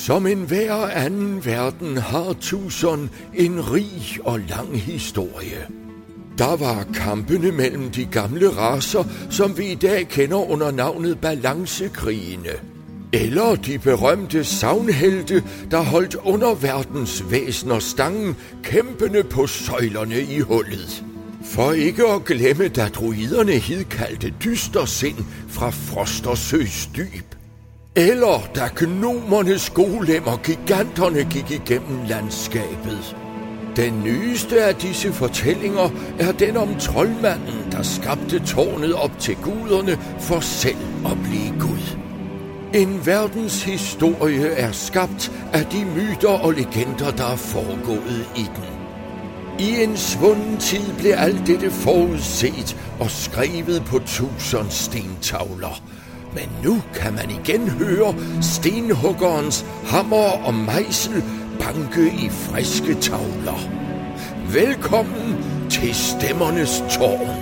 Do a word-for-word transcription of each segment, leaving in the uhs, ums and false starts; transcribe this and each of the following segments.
Som enhver anden verden har Tucson en rig og lang historie. Der var kampene mellem de gamle racer, som vi i dag kender under navnet balancekrigene. Eller de berømte sagnhelte, der holdt underverdens væsener stangen, kæmpende på søjlerne i hullet. For ikke at glemme, da druiderne hidkaldte dystersind fra Frostersøs dyb. Eller da gnomernes golemmer giganterne gik igennem landskabet. Den nyeste af disse fortællinger er den om troldmanden, der skabte tårnet op til guderne for selv at blive Gud. En verdens historie er skabt af de myter og legender, der er foregået i den. I en svunden tid blev alt dette forudset og skrevet på tusind stentavler. Men nu kan man igen høre stenhuggerens hammer og mejsel banke i friske tavler. Velkommen til Stemmernes Tårn.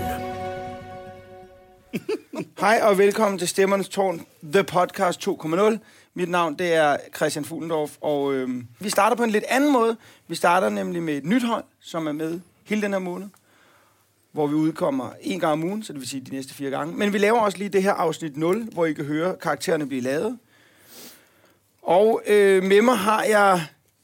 Hej og velkommen til Stemmernes Tårn, The Podcast to punkt nul. Mit navn det er Christian Fuglendorf, og øh, vi starter på en lidt anden måde. Vi starter nemlig med et nyt hold, som er med hele den her måned, hvor vi udkommer en gang om ugen, så det vil sige de næste fire gange. Men vi laver også lige det her afsnit nul, hvor I kan høre karaktererne blive lavet. Og øh, med mig har jeg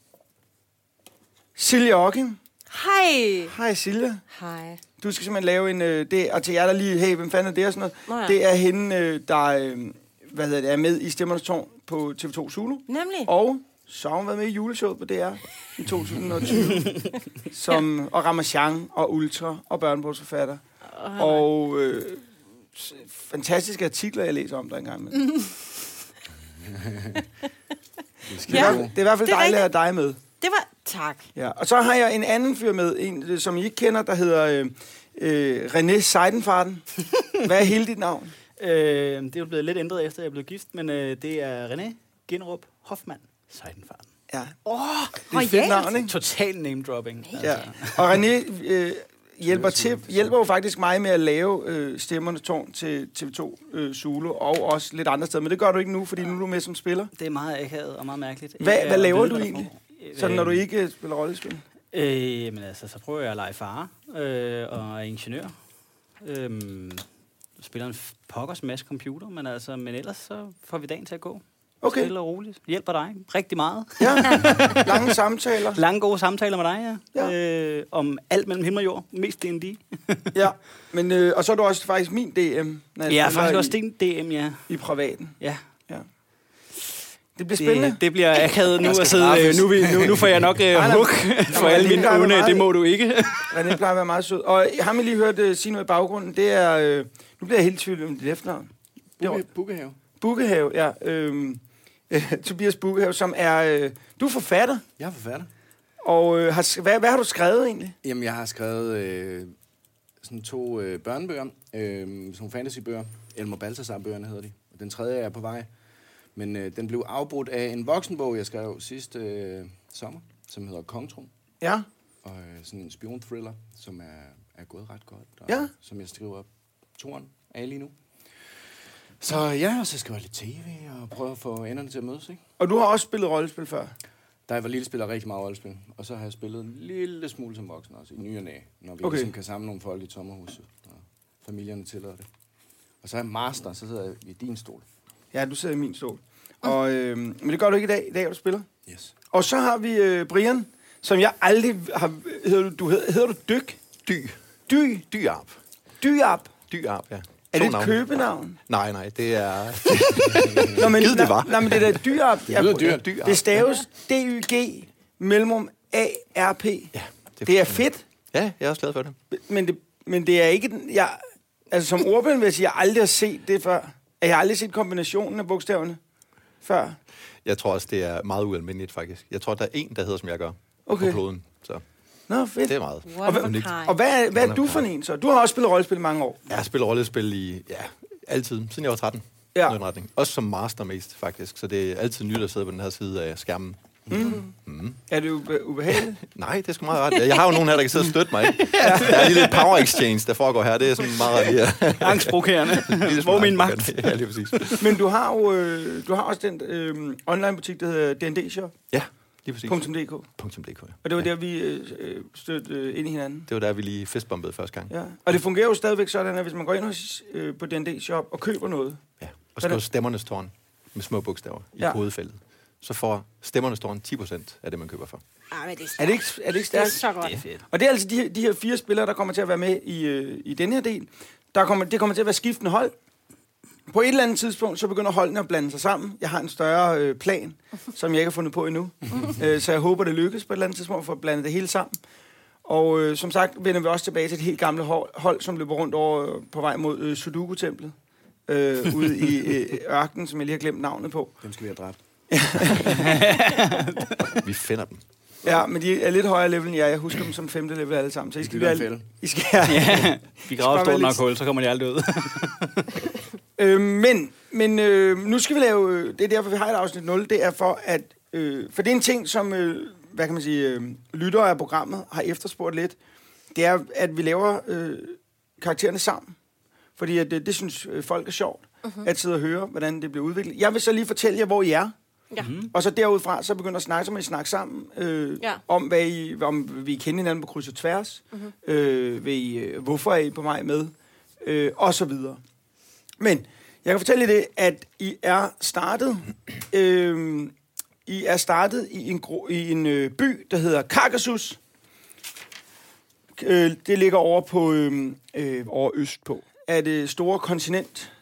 Silja Ocking. Hej. Hej Silja. Hej. Du skal simpelthen lave en, øh, det, og til jer der lige, hey, hvem fanden er det og sådan noget. Nå ja. Det er hende, øh, der øh, hvad hedder det, er med i Stemmernes Tårn på T V to Zulu. Nemlig. Og så har hun været med i juleshowet på D R i to tusind og tyve. som, og Ramachan og Ultra og børnebogsforfatter. Oh, og øh, fantastiske artikler, jeg læser om der engang med. Mm. det, er, ja, det er i hvert fald dejligt at have dig med. Det var... Tak. Ja, og så har jeg en anden fyr med, en, som I ikke kender, der hedder øh, øh, René Seidenfarten. Hvad er hele dit navn? Øh, det er jo blevet lidt ændret efter, jeg er blevet gift, men øh, det er René Ginnerup Hoffmann Seidenfarten. Ja. Åh, det er et fedt navn, ikke? Total name-dropping. Ja. Og René øh, hjælper, til, hjælper jo faktisk mig med at lave øh, Stemmernes Tårn til T V to øh, Zulu, og også lidt andre steder. Men det gør du ikke nu, fordi nu er du med som spiller. Det er meget akavet og meget mærkeligt. Hvad, Ikke hvad laver vide, du egentlig? Sådan, når du ikke spiller rollespil? Øh, men altså, så prøver jeg at lege far øh, og er ingeniør. Øh, spiller en pokkers masse computer, men altså, men ellers så får vi dagen til at gå. Okay. Stille og roligt. Hjælper dig rigtig meget. Ja, lange samtaler. Lange gode samtaler med dig, ja. Ja. Øh, om alt mellem himmel og jord. Mest D and D. Ja, men øh, og så er du også faktisk min D M. Ja, faktisk også din D M, ja. I privaten. Ja. Ja. Det bliver spændende. Det, det bliver akavet nu at sidde. Øh, nu, nu, nu får jeg nok øh, hug for alle mine onde. Det må du ikke. René plejer at være meget sød. Og har man lige hørt uh, sige noget i baggrunden? Det er... Øh, nu bliver jeg helt tvivl om dit efternavn. Bukkehave. Bukkehave, ja. Øh, øh, Tobias Bukkehave, som er... Øh, du er forfatter. Jeg er forfatter. Og øh, har, hvad, hvad har du skrevet egentlig? Jamen, jeg har skrevet øh, sådan to øh, børnebøger. Øh, sådan nogle fantasybøger. Elmer Balthasar-bøgerne hedder de. Og den tredje er på vej. Men øh, den blev afbrudt af en voksenbog, jeg skrev sidste øh, sommer, som hedder Kongtro. Ja. Og øh, sådan en spion-thriller, som er, er gået ret godt. Og, ja. Som jeg skriver toren af lige nu. Så ja, og så skriver jeg lidt tv og prøver at få enderne til at mødes, ikke? Og du har også spillet rollespil før? Da jeg var lille, spiller jeg rigtig meget rollespil. Og så har jeg spillet en lille smule som voksen også, i ny og næ, når vi okay. ligesom kan samle nogle folk i sommerhuset, og familierne tillader det. Og så er jeg master, så sidder jeg i din stol. Ja, du sidder i min stol. Og, øh, men det gør du ikke i dag, i dag, du spiller. Yes. Og så har vi øh, Brian, som jeg aldrig har... Hedder du, du hedder, hedder du Dyk? Dy. Dy? Dyarp. Dyarp? Dyarp, ja. Er det et navn. Købenavn? Nej, nej, det er... Nå, men, Gid det var. Nej, men det der Dyarp... Det lyder dyrt. Ja, det staves D Y G mellemrum A R P. Ja, det, det er fedt. Ja, jeg er også glad for det. Men det, men det er ikke... Jeg, altså, som ordblind vil jeg sige, jeg aldrig har set det før. Jeg har aldrig set kombinationen af bogstaverne før. Jeg tror også, det er meget ualmindeligt, faktisk. Jeg tror, der er en, der hedder, som jeg gør, okay. på kloden. Så. Nå, fedt. Det er meget. Og, hvad, og hvad, er, hvad er du for en, så? Du har også spillet rollespil i mange år. Jeg har spillet rollespil i, ja, altid, siden jeg var tretten. Ja. Retning. Også som master mest, faktisk. Så det er altid nyt at sidde på den her side af skærmen. Mm. Mm. Mm. Er det ube- ubehageligt? Nej, det er sgu meget ret. Jeg har jo nogen her, der kan sidde og støtte mig. Ikke? Der er lige lidt power exchange, der foregår her. Det er sådan meget ret. Ja. Angstprovokerende. Hvor er min magt? Ja, lige præcis. Men du har jo øh, du har også den øh, online-butik, der hedder D N D Shop Ja, lige præcis. punktum d k. Punktum .dk, ja. Og det var ja. der, vi øh, stødte øh, ind i hinanden. Det var der, vi lige festbombede første gang. Ja. Og det fungerer jo stadigvæk sådan, at hvis man går ind hos, øh, på D N D Shop og køber noget, Ja. Og skriver Stemmernes Tårn med små bogstaver i Ja. hovedfeltet. Så får Stemmernes Tårn ti procent af det, man køber for. Ej, men det er, er det ikke, er det ikke det er stærkt? så godt. Det er fedt. Og det er altså de, her- de her fire spillere, der kommer til at være med i, øh, i den her del. Der kommer, det kommer til at være skiftende hold. På et eller andet tidspunkt, så begynder holdene at blande sig sammen. Jeg har en større øh, plan, som jeg ikke har fundet på endnu. øh, så jeg håber, det lykkes på et eller andet tidspunkt for at blande det hele sammen. Og øh, som sagt vender vi også tilbage til et helt gamle hold, hold som løber rundt over øh, på vej mod øh, Sudoku-templet. Øh, ude i øh, ørkenen, som jeg lige har glemt navnet på. Dem skal vi have dræbt. Vi finder dem. Ja, men de er lidt højere level end jeg. Jeg husker dem som femte level alle sammen. Så I Vi skal bygger en være... fælde. I skal, ja. Ja, vi graver bare stort være nok lidt- hul, så kommer de aldrig ud. Øh, men men øh, nu skal vi lave, øh, det er derfor, vi har et afsnit nul, det er for at, øh, for det er en ting, som, øh, hvad kan man sige, øh, lyttere af programmet har efterspurgt lidt, det er, at vi laver øh, karaktererne sammen. Fordi at, det, det synes øh, folk er sjovt, uh-huh. at sidde og høre, hvordan det bliver udviklet. Jeg vil så lige fortælle jer, hvor I er, Ja. og så derudfra, så begynder at snakke, så må I snakke sammen, øh, Ja. om, hvad I, om vi kender hinanden på kryds og tværs, uh-huh. øh, ved I, øh, hvorfor er I på vej med, øh, og så videre. Men jeg kan fortælle jer det, at I er startet, øh, I er startet i en, gro, i en øh, by, der hedder Kaukasus. Øh, det ligger over på øh, øh, over østpå af det store kontinent.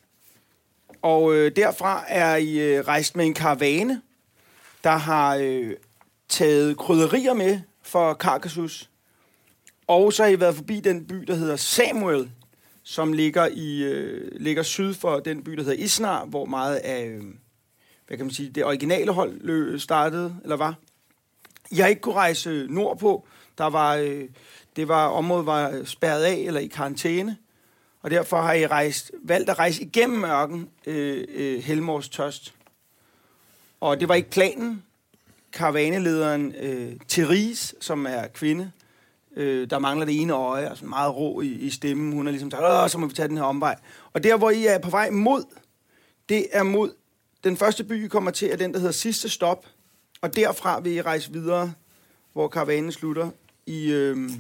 Og øh, derfra er I øh, rejst med en karavane, der har øh, taget krydderier med for Kaukasus. Og så har I været forbi den by, der hedder Samuel, som ligger i øh, ligger syd for den by, der hedder Isnar, hvor meget af øh, hvad kan man sige, det originale hold lø- startede, eller var. Jeg har ikke kunne rejse nordpå. Der var, øh, det var, området var spærret af, eller i karantæne. Og derfor har I rejst, valgt at rejse igennem ørken øh, øh, Helmors Tørst. Og det var ikke planen. Karavanelederen øh, Therese, som er kvinde, øh, der mangler det ene øje, og sådan meget rå i, i stemmen. Hun har ligesom sagt, åh, så må vi tage den her omvej. Og der, hvor I er på vej mod, det er mod den første by, I kommer til, er den, der hedder Sidste Stop. Og derfra vil I rejse videre, hvor karavanen slutter, i, øh,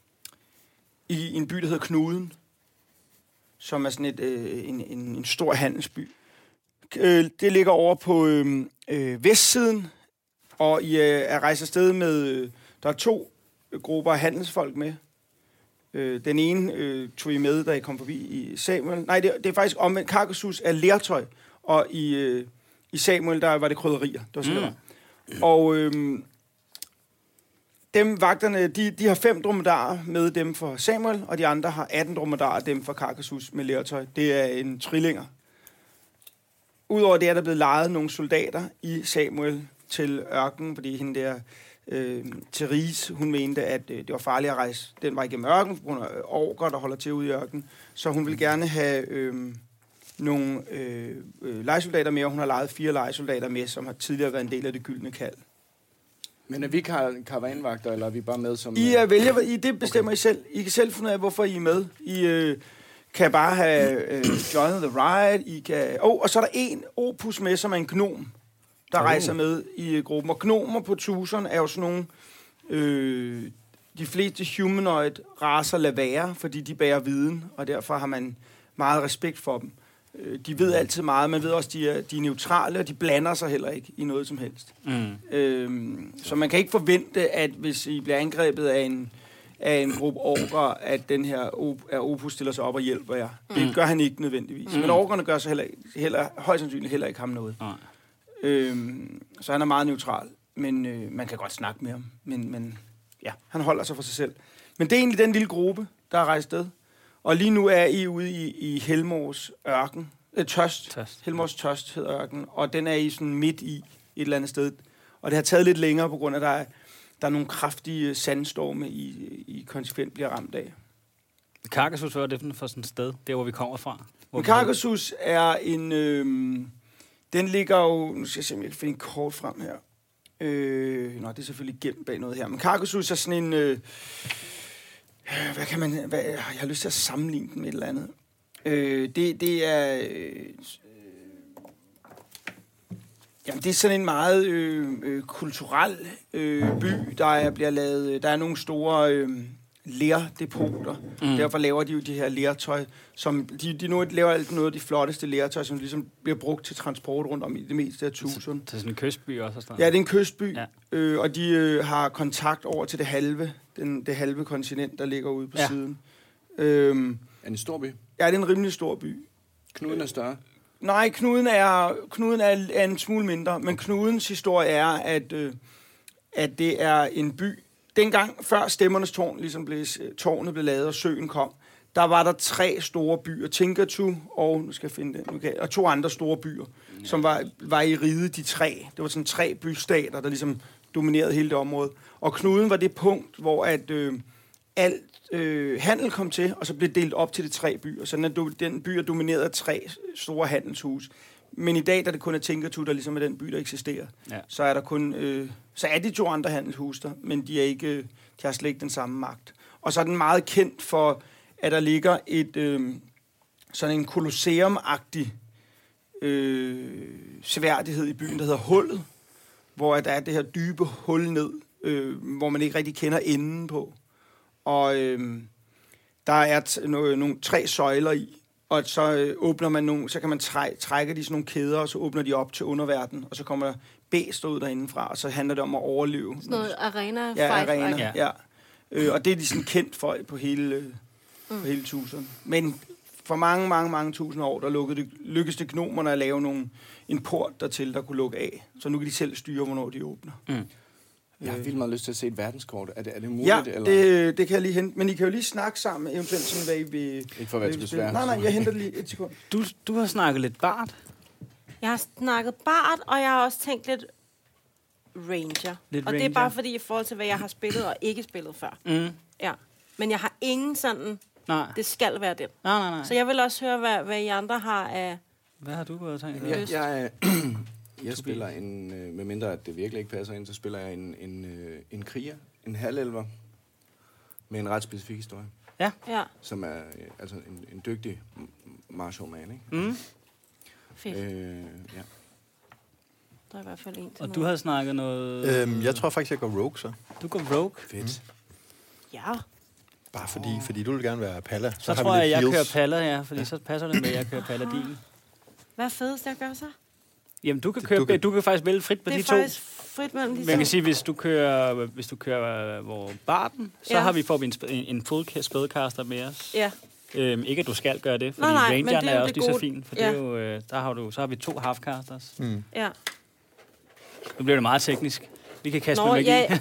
i en by, der hedder Knuden, som er sådan et, øh, en, en, en stor handelsby. Øh, det ligger over på øh, øh, vestsiden, og I øh, er rejst afsted med, øh, der er to grupper af handelsfolk med. Øh, den ene øh, tog I med, da I kom forbi i Samuel. Nej, det, det er faktisk omvendt. Kaukasus er lertøj, og i, øh, i Samuel, der var det krydderier. Det var sådan, mm. det var. Og øh, dem vagterne, de, de har fem dromedarer med dem for Samuel, og de andre har atten dromedarer, dem for Kaukasus med lertøj. Det er en trillinger. Udover det er der blevet lejet nogle soldater i Samuel til ørkenen, fordi hende der, øh, Therese, hun mente, at øh, det var farligt at rejse den vej igennem ørkenen, på grund af orker, der holder til ude i ørkenen. Så hun ville gerne have øh, nogle øh, øh, lejesoldater med, og hun har lejet fire lejesoldater med, som har tidligere været en del af det gyldne kald. Men er vi kar- karavanvagter, eller er vi bare med som... I er vælger, I det bestemmer okay. I selv. I kan selv finde ud af, hvorfor I er med. I øh, kan bare have øh, joined the ride. I kan... Oh, og så er der en opus med, som er en gnom, der oh. rejser med i øh, gruppen. Og gnomer på Tucson er jo sådan nogle... Øh, de fleste humanoid racer lader være, fordi de bærer viden, og derfor har man meget respekt for dem. De ved altid meget, man ved også, de er, de er neutrale, og de blander sig heller ikke i noget som helst. Mm. Øhm, så man kan ikke forvente, at hvis I bliver angrebet af en, af en gruppe orker, at den her op- opus stiller sig op og hjælper jer. Mm. Det gør han ikke nødvendigvis. Mm. Men orkerne gør så heller, heller, højst sandsynligt heller ikke ham noget. Mm. Øhm, så han er meget neutral, men øh, man kan godt snakke med ham. Men, men ja, han holder sig for sig selv. Men det er egentlig den lille gruppe, der er rejst sted. Og lige nu er I ude i, i Helmors ørken. Øh, tørst. tørst. Helmors Tørst hedder ørken. Og den er I sådan midt i et eller andet sted. Og det har taget lidt længere, på grund af, at der er, der er nogle kraftige sandstorme, I, I konsekvent bliver ramt af. Kaukasus, hvad er det for sådan et sted, der hvor vi kommer fra? Men Kaukasus er en... Øh, den ligger jo... Nu skal jeg se, om jeg kan finde en kort frem her. Øh, nå, det er selvfølgelig gemt bag noget her. Men Kaukasus er sådan en... Øh, hvad kan man... Hvad, jeg har lyst til at sammenligne den med et eller andet. Øh, det, det er... Øh, jamen, det er sådan en meget øh, øh, kulturel øh, by. Der er, bliver lavet... Der er nogle store... Øh, lerdepoter. Mm. Derfor laver de jo de her lertøj, som de, de nu laver alt noget af de flotteste lertøj, som ligesom bliver brugt til transport rundt om i det meste af tusind. Det er sådan en kystby også? Ja, det er en kystby, ja. øh, og de øh, har kontakt over til det halve, den, det halve kontinent, der ligger ude på ja. siden. Øhm, er det en stor by? Ja, det er en rimelig stor by. Knuden er større? Nej, knuden er, knuden er, er en smule mindre, men knudens historie er, at, øh, at det er en by. Dengang, før Stemmernes Tårn, ligesom blev, tårnet blev lavet, og søen kom, der var der tre store byer, Timbuktu og, nu skal jeg finde det, okay, og to andre store byer, ja. som var, var i riget, de tre. Det var sådan tre bystater, der ligesom dominerede hele det område. Og knuden var det punkt, hvor at øh, alt øh, handel kom til, og så blev delt op til de tre byer. Så den, den by er domineret af tre store handelshus. Men i dag, da det kun er Timbuktu, der ligesom er den by, der eksisterer, ja. så er der kun, øh, så er de to andre handelshus der, men de er ikke, de har slet ikke den samme magt. Og så er den meget kendt for, at der ligger et øh, sådan en kolosseum-agtig øh, seværdighed i byen, der hedder Hullet, hvor der er det her dybe hul ned, øh, hvor man ikke rigtig kender enden på. Og øh, der er t- no- nogle tre søjler i. Og så øh, åbner man nogle, så kan man træ, trække de sådan nogle kæder, og så åbner de op til underverdenen, og så kommer bæster ud derindefra, og så handler det om at overleve. Sådan noget arena? Ja, arena, ja. ja. Øh, og det er de sådan kendt for på hele, øh, mm. på hele tusind. Men for mange, mange, mange tusind år, der lukkede det, lykkedes det gnomerne at lave nogle, en port dertil, der kunne lukke af. Så nu kan de selv styre, hvornår de åbner. Mm. Jeg har vildt meget lyst til at se et verdenskort. Er det, er det muligt? Ja, eller? Det, det kan jeg lige hente. Men I kan jo lige snakke sammen, eventuelt sådan, hvad I vil... Ikke for at være til besvær. Nej, nej, jeg henter det lige et sekund. Du, du har snakket lidt bart. Jeg har snakket bart, og jeg har også tænkt lidt ranger. Lidt og ranger. det er bare fordi, i forhold til, hvad jeg har spillet og ikke spillet før. Mm. Ja. Men jeg har ingen sådan... Nej. Det skal være den. Nej, nej, nej. Så jeg vil også høre, hvad, hvad I andre har af... Hvad har du gået og tænkt? Jeg, jeg, jeg spiller en... Øh, med mindre at det virkelig ikke passer ind, så spiller jeg en, en, øh, en kriger, en halvelver, med en ret specifik historie. Ja. Ja. Som er øh, altså en, en dygtig martial man, ikke? Mm. Fedt. Øh, ja. Der er i hvert fald en til Og noget. du havde snakket noget... Øhm, jeg tror faktisk, jeg går rogue, så. Du går rogue? Fedt. Mm. Ja. Bare fordi, oh. fordi du vil gerne være Palla. Så, så har tror vi jeg, lidt jeg heals. kører Palla, ja. Fordi så passer det med, at jeg kører Paladin. Hvad er fedest at gøre så? Jamen, du kan, Det- køre, du du, kan- kan, du kan faktisk vælge frit på Det de er to. faktisk frit mellem de Man kan to. sige, hvis du kører, hvis du kører øh, hvor barten, så Ja. har vi får vi en, sp- en, en full spædcaster med os. Ja. Øhm, ikke at du skal gøre det, fordi Nej, nej, men rangeren det er er, jo også det lige så gode. fin. For Ja. det er jo, øh, der har du, så har vi to halfcasters. Mm. Ja. Nu bliver det meget teknisk. Vi kan kaste Nå, med magi. ja.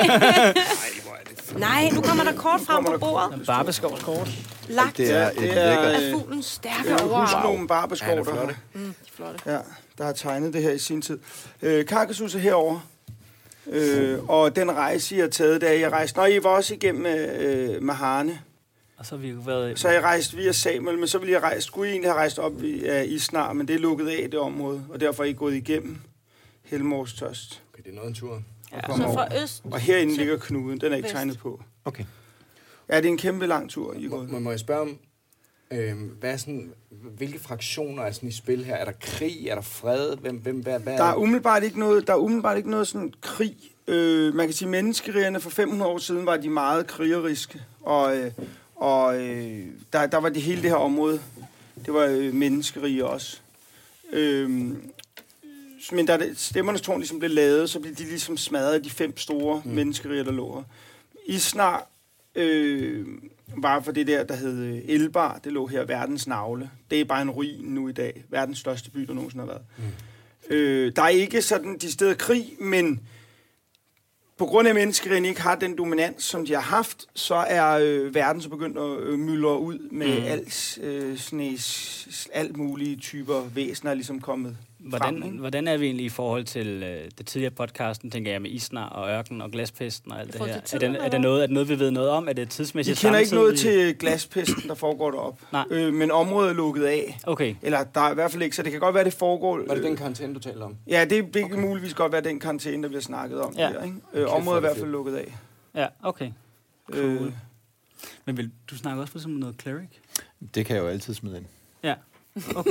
Nej, nu kommer der kort frem på bordet. Barbeskovs kort. Lagt Det er et det er- lækkert... af fuglen stærke Det er over. husgnomen Barbeskov, Ja, det er der, flotte. har- Mm, de er flotte. ja, der har tegnet det her i sin tid. Øh, Kaukasus er herovre. Øh, og den rejse, I har taget, da I rejste... Nå, I var også igennem øh, Mahane. Og så har vi jo været... Så har I rejst via Samuel, men så ville I rejse, skulle I egentlig have rejst op i uh, Isnar, men det er lukket af, det område, og derfor er I gået igennem Helmors tørst. Okay, det er noget en tur. Ja. Kom Så over. fra øst. Og herinde til ligger knuden, den er ikke vest. tegnet på. Okay. Ja, det er en kæmpe lang tur, I er Må, gået. må, må jeg spørge om, øh, hvad er sådan, hvilke fraktioner er sådan i spil her? Er der krig? Er der fred? Hvem, hvem, hvad, hvad Der er umiddelbart ikke noget, der er umiddelbart ikke noget sådan krig. Øh, man kan sige, at menneskerigerne for fem hundrede år siden var de meget krigeriske, og, øh, og øh, der, der var det hele det her område. Det var øh, menneskerige også. Øh, men da det, Stemmernes Tårn ligesom blev lavet, så blev de ligesom smadret af de fem store mm. menneskeriger, der lå her. Isnar øh, var for det der, der hed Elbar. Det lå her, verdens navle. Det er bare en ruin nu i dag. Verdens største by, der nogensinde har været. Mm. Øh, der er ikke sådan de steder krig, men på grund af, at menneskerigerne ikke har den dominans, som de har haft, så er øh, verden så begyndt at øh, myldre ud med mm. alt, øh, sådan, alt mulige typer væsener, er ligesom kommet hvordan, frem, ikke? hvordan er vi egentlig i forhold til øh, det tidligere podcasten, tænker jeg, med Isnar og Ørken og Glaspesten og alt det her? Er det, er, det noget, er det noget, vi ved noget om? Er det tidsmæssigt Jeg kender ikke noget samtidig? til Glaspesten, der foregår derop. Nej. Øh, men området er lukket af. Okay. Eller der er i hvert fald ikke, så det kan godt være, det foregår... Var det øh, den karantæne, du taler om? Ja, det, det kan muligvis godt være den karantæne, der bliver snakket om. Ja. Der, ikke? Øh, området er i hvert fald lukket af. Ja, okay. Cool. Øh, Men vil, du snakker også for eksempel noget cleric? Det kan jeg jo altid smide ind. Ja, okay.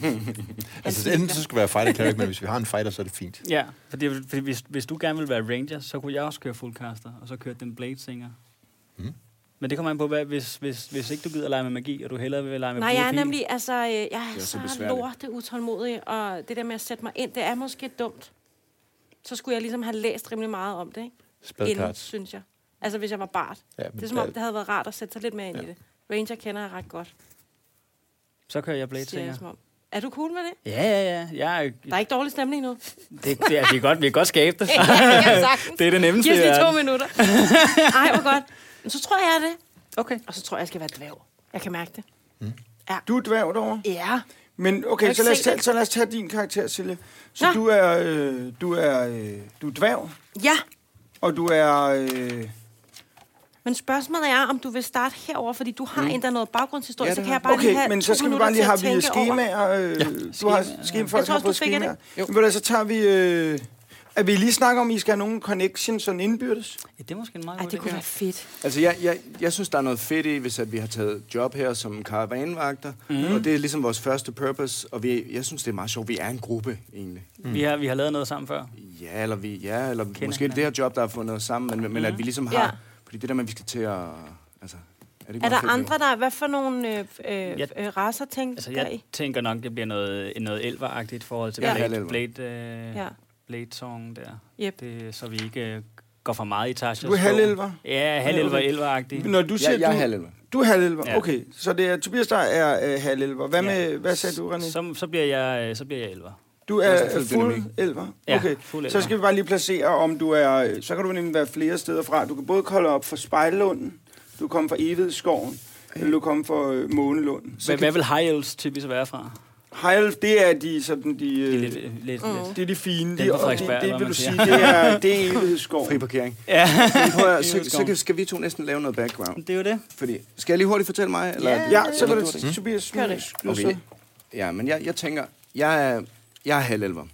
Altså, enten så skal det være fighter cleric, men hvis vi har en fighter, så er det fint. Ja, fordi, fordi hvis, hvis du gerne vil være ranger, så kunne jeg også køre fullcaster, og så køre den blade singer. Mm. Men det kommer an på, hvad, hvis, hvis, hvis ikke du gider lege med magi, og du hellere vil lege med Nej, blod jeg er pil. nemlig, altså, øh, jeg er, er så så besværligt. lorte utålmodig, og det der med at sætte mig ind, det er måske dumt. Så skulle jeg ligesom have læst rimelig meget om det, ikke? Inden, Spellcards. synes jeg. Altså, hvis jeg var bart. Ja, Det er som om, det havde været rart at sætte sig lidt mere ind Ja. i det. Ranger kender jeg ret godt, Så kører jeg blade siger jeg singer. som om. Er du cool med det? Ja, ja, ja. Jeg, er- Der er ikke dårlig stemning nu. det, det, er, vi, kan godt, vi kan godt skabe det. Ja, jeg kan sagtens. Det er det nemmeste. Giv os i lige to verden. minutter. Ej, hvor godt. Men så tror jeg, jeg er det. Okay. Og så tror jeg, jeg skal være dværg. Jeg kan mærke det. du er dværg derovre. Ja. Men Jeg okay, kan så lad, os se tage, det. så lad os tage din karakter, Silje. Så Nå. du er, øh, du er, øh, du er dværg, Ja. og du er... Øh, Men spørgsmålet er, om du vil starte herover, fordi du har mm. endda noget baggrundshistorie, Ja, så det kan har jeg bare lige okay, have men to så skal vi minutter bare lige til have at vi tænke over. skemaer. Øh, Ja, du har skemaer, ja. skemafolk Jeg tror har også, fået du fik skemaer. det. Men ved du, så tager vi... Øh, at vi lige snakker om, I skal have nogle connections sådan indbyrdes. Ja, det er måske en meget Ej, god det idé. kunne være fedt. Altså, jeg, jeg, jeg synes, der er noget fedt i, hvis at vi har taget job her som karavanvagter. Mm. Og det er ligesom vores første purpose. Og vi, jeg synes, det er meget sjovt. Vi er en gruppe, egentlig. Vi, har, vi har lavet noget sammen før. Ja, eller, vi, ja, eller Kender måske det her job, der har fundet os sammen. Men, men at vi ligesom har... Ja. Fordi det der med, at vi skal til at... Altså, er, det ikke Er meget der fedt, andre, der... Hvad for nogle øh, øh, Jeg- øh, racer tænker Altså, I? jeg tænker nok, det bliver noget, noget elveragtigt i forhold til Ja, Blade, halvelver. Blade, øh, Ja. Blade-song der. Yep. Det, så vi ikke øh, går for meget i Tasha. Du er halvelver? Ja, halvelver, Okay. elveragtig. Når du siger, Jeg, jeg er du, halvelver. du er halvelver. Ja. Okay, så det er Tobias, der er øh, halvelver. Hvad, Ja. med, hvad sagde du, René? Så, så, bliver jeg, øh, så bliver jeg elver. Du er er sådan fuld fuld dynamik. elver? Ja, Okay, fuld så elver. skal vi bare lige placere, om du er... Så kan du nemlig være flere steder fra. Du kan både kolde op for Spejllunden, du kommer fra Evighedsskoven, eller du kommer fra øh, Månelunden. Hvad, hvad vil high elves typisk være fra? Hejl, det er de sådan de... Det er Øh, lidt, lidt, lidt. det er de fine. Den De, Mm. på og Frederiksberg, det, det eller vil hvad du man sige, det er, det er Evighedsskoven. Fri parkering. Ja, Men prøv at, så, så Evighedsskoven. kan- skal vi to næsten lave noget background. det er jo det. Fordi, skal jeg lige hurtigt fortælle mig? Eller, Ja, så vil eller du... det? Tobias, Gør det. skyder Okay. så. Ja, men jeg, jeg tænker, jeg er, jeg er halvelver.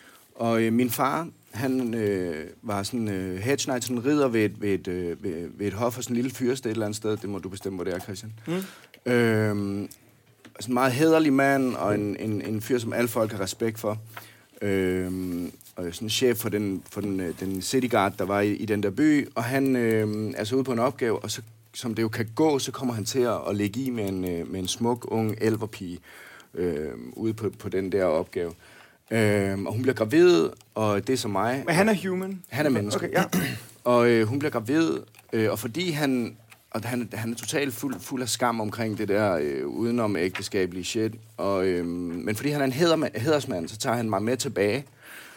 Og øh, min far, han øh, var sådan øh, hedge knight, sådan en ridder ved et, ved, et, øh, ved, ved et hof og sådan en lille fyrsted et eller andet sted. Det må du bestemme, hvor det er, Christian. Mm. Øh, sådan en meget hæderlig mand, og en, en, en fyr, som alle folk har respekt for. Øh, og sådan en chef for den, for den, øh, den city guard, der var i, i den der by. Og han øh, er så ude på en opgave, og så, som det jo kan gå, så kommer han til at, at lægge i med en, øh, med en smuk, ung elverpige øh, ude på, på den der opgave. Øh, og hun bliver gravid, og det er som mig. Men han er human. Han er menneske. Okay, ja. Og øh, hun bliver gravid, øh, og fordi han... Og han, han er totalt fuld, fuld af skam omkring det der øh, udenom ægteskabelige shit. Og, øh, men fordi han er en hæder, hædersmand, så tager han mig med tilbage.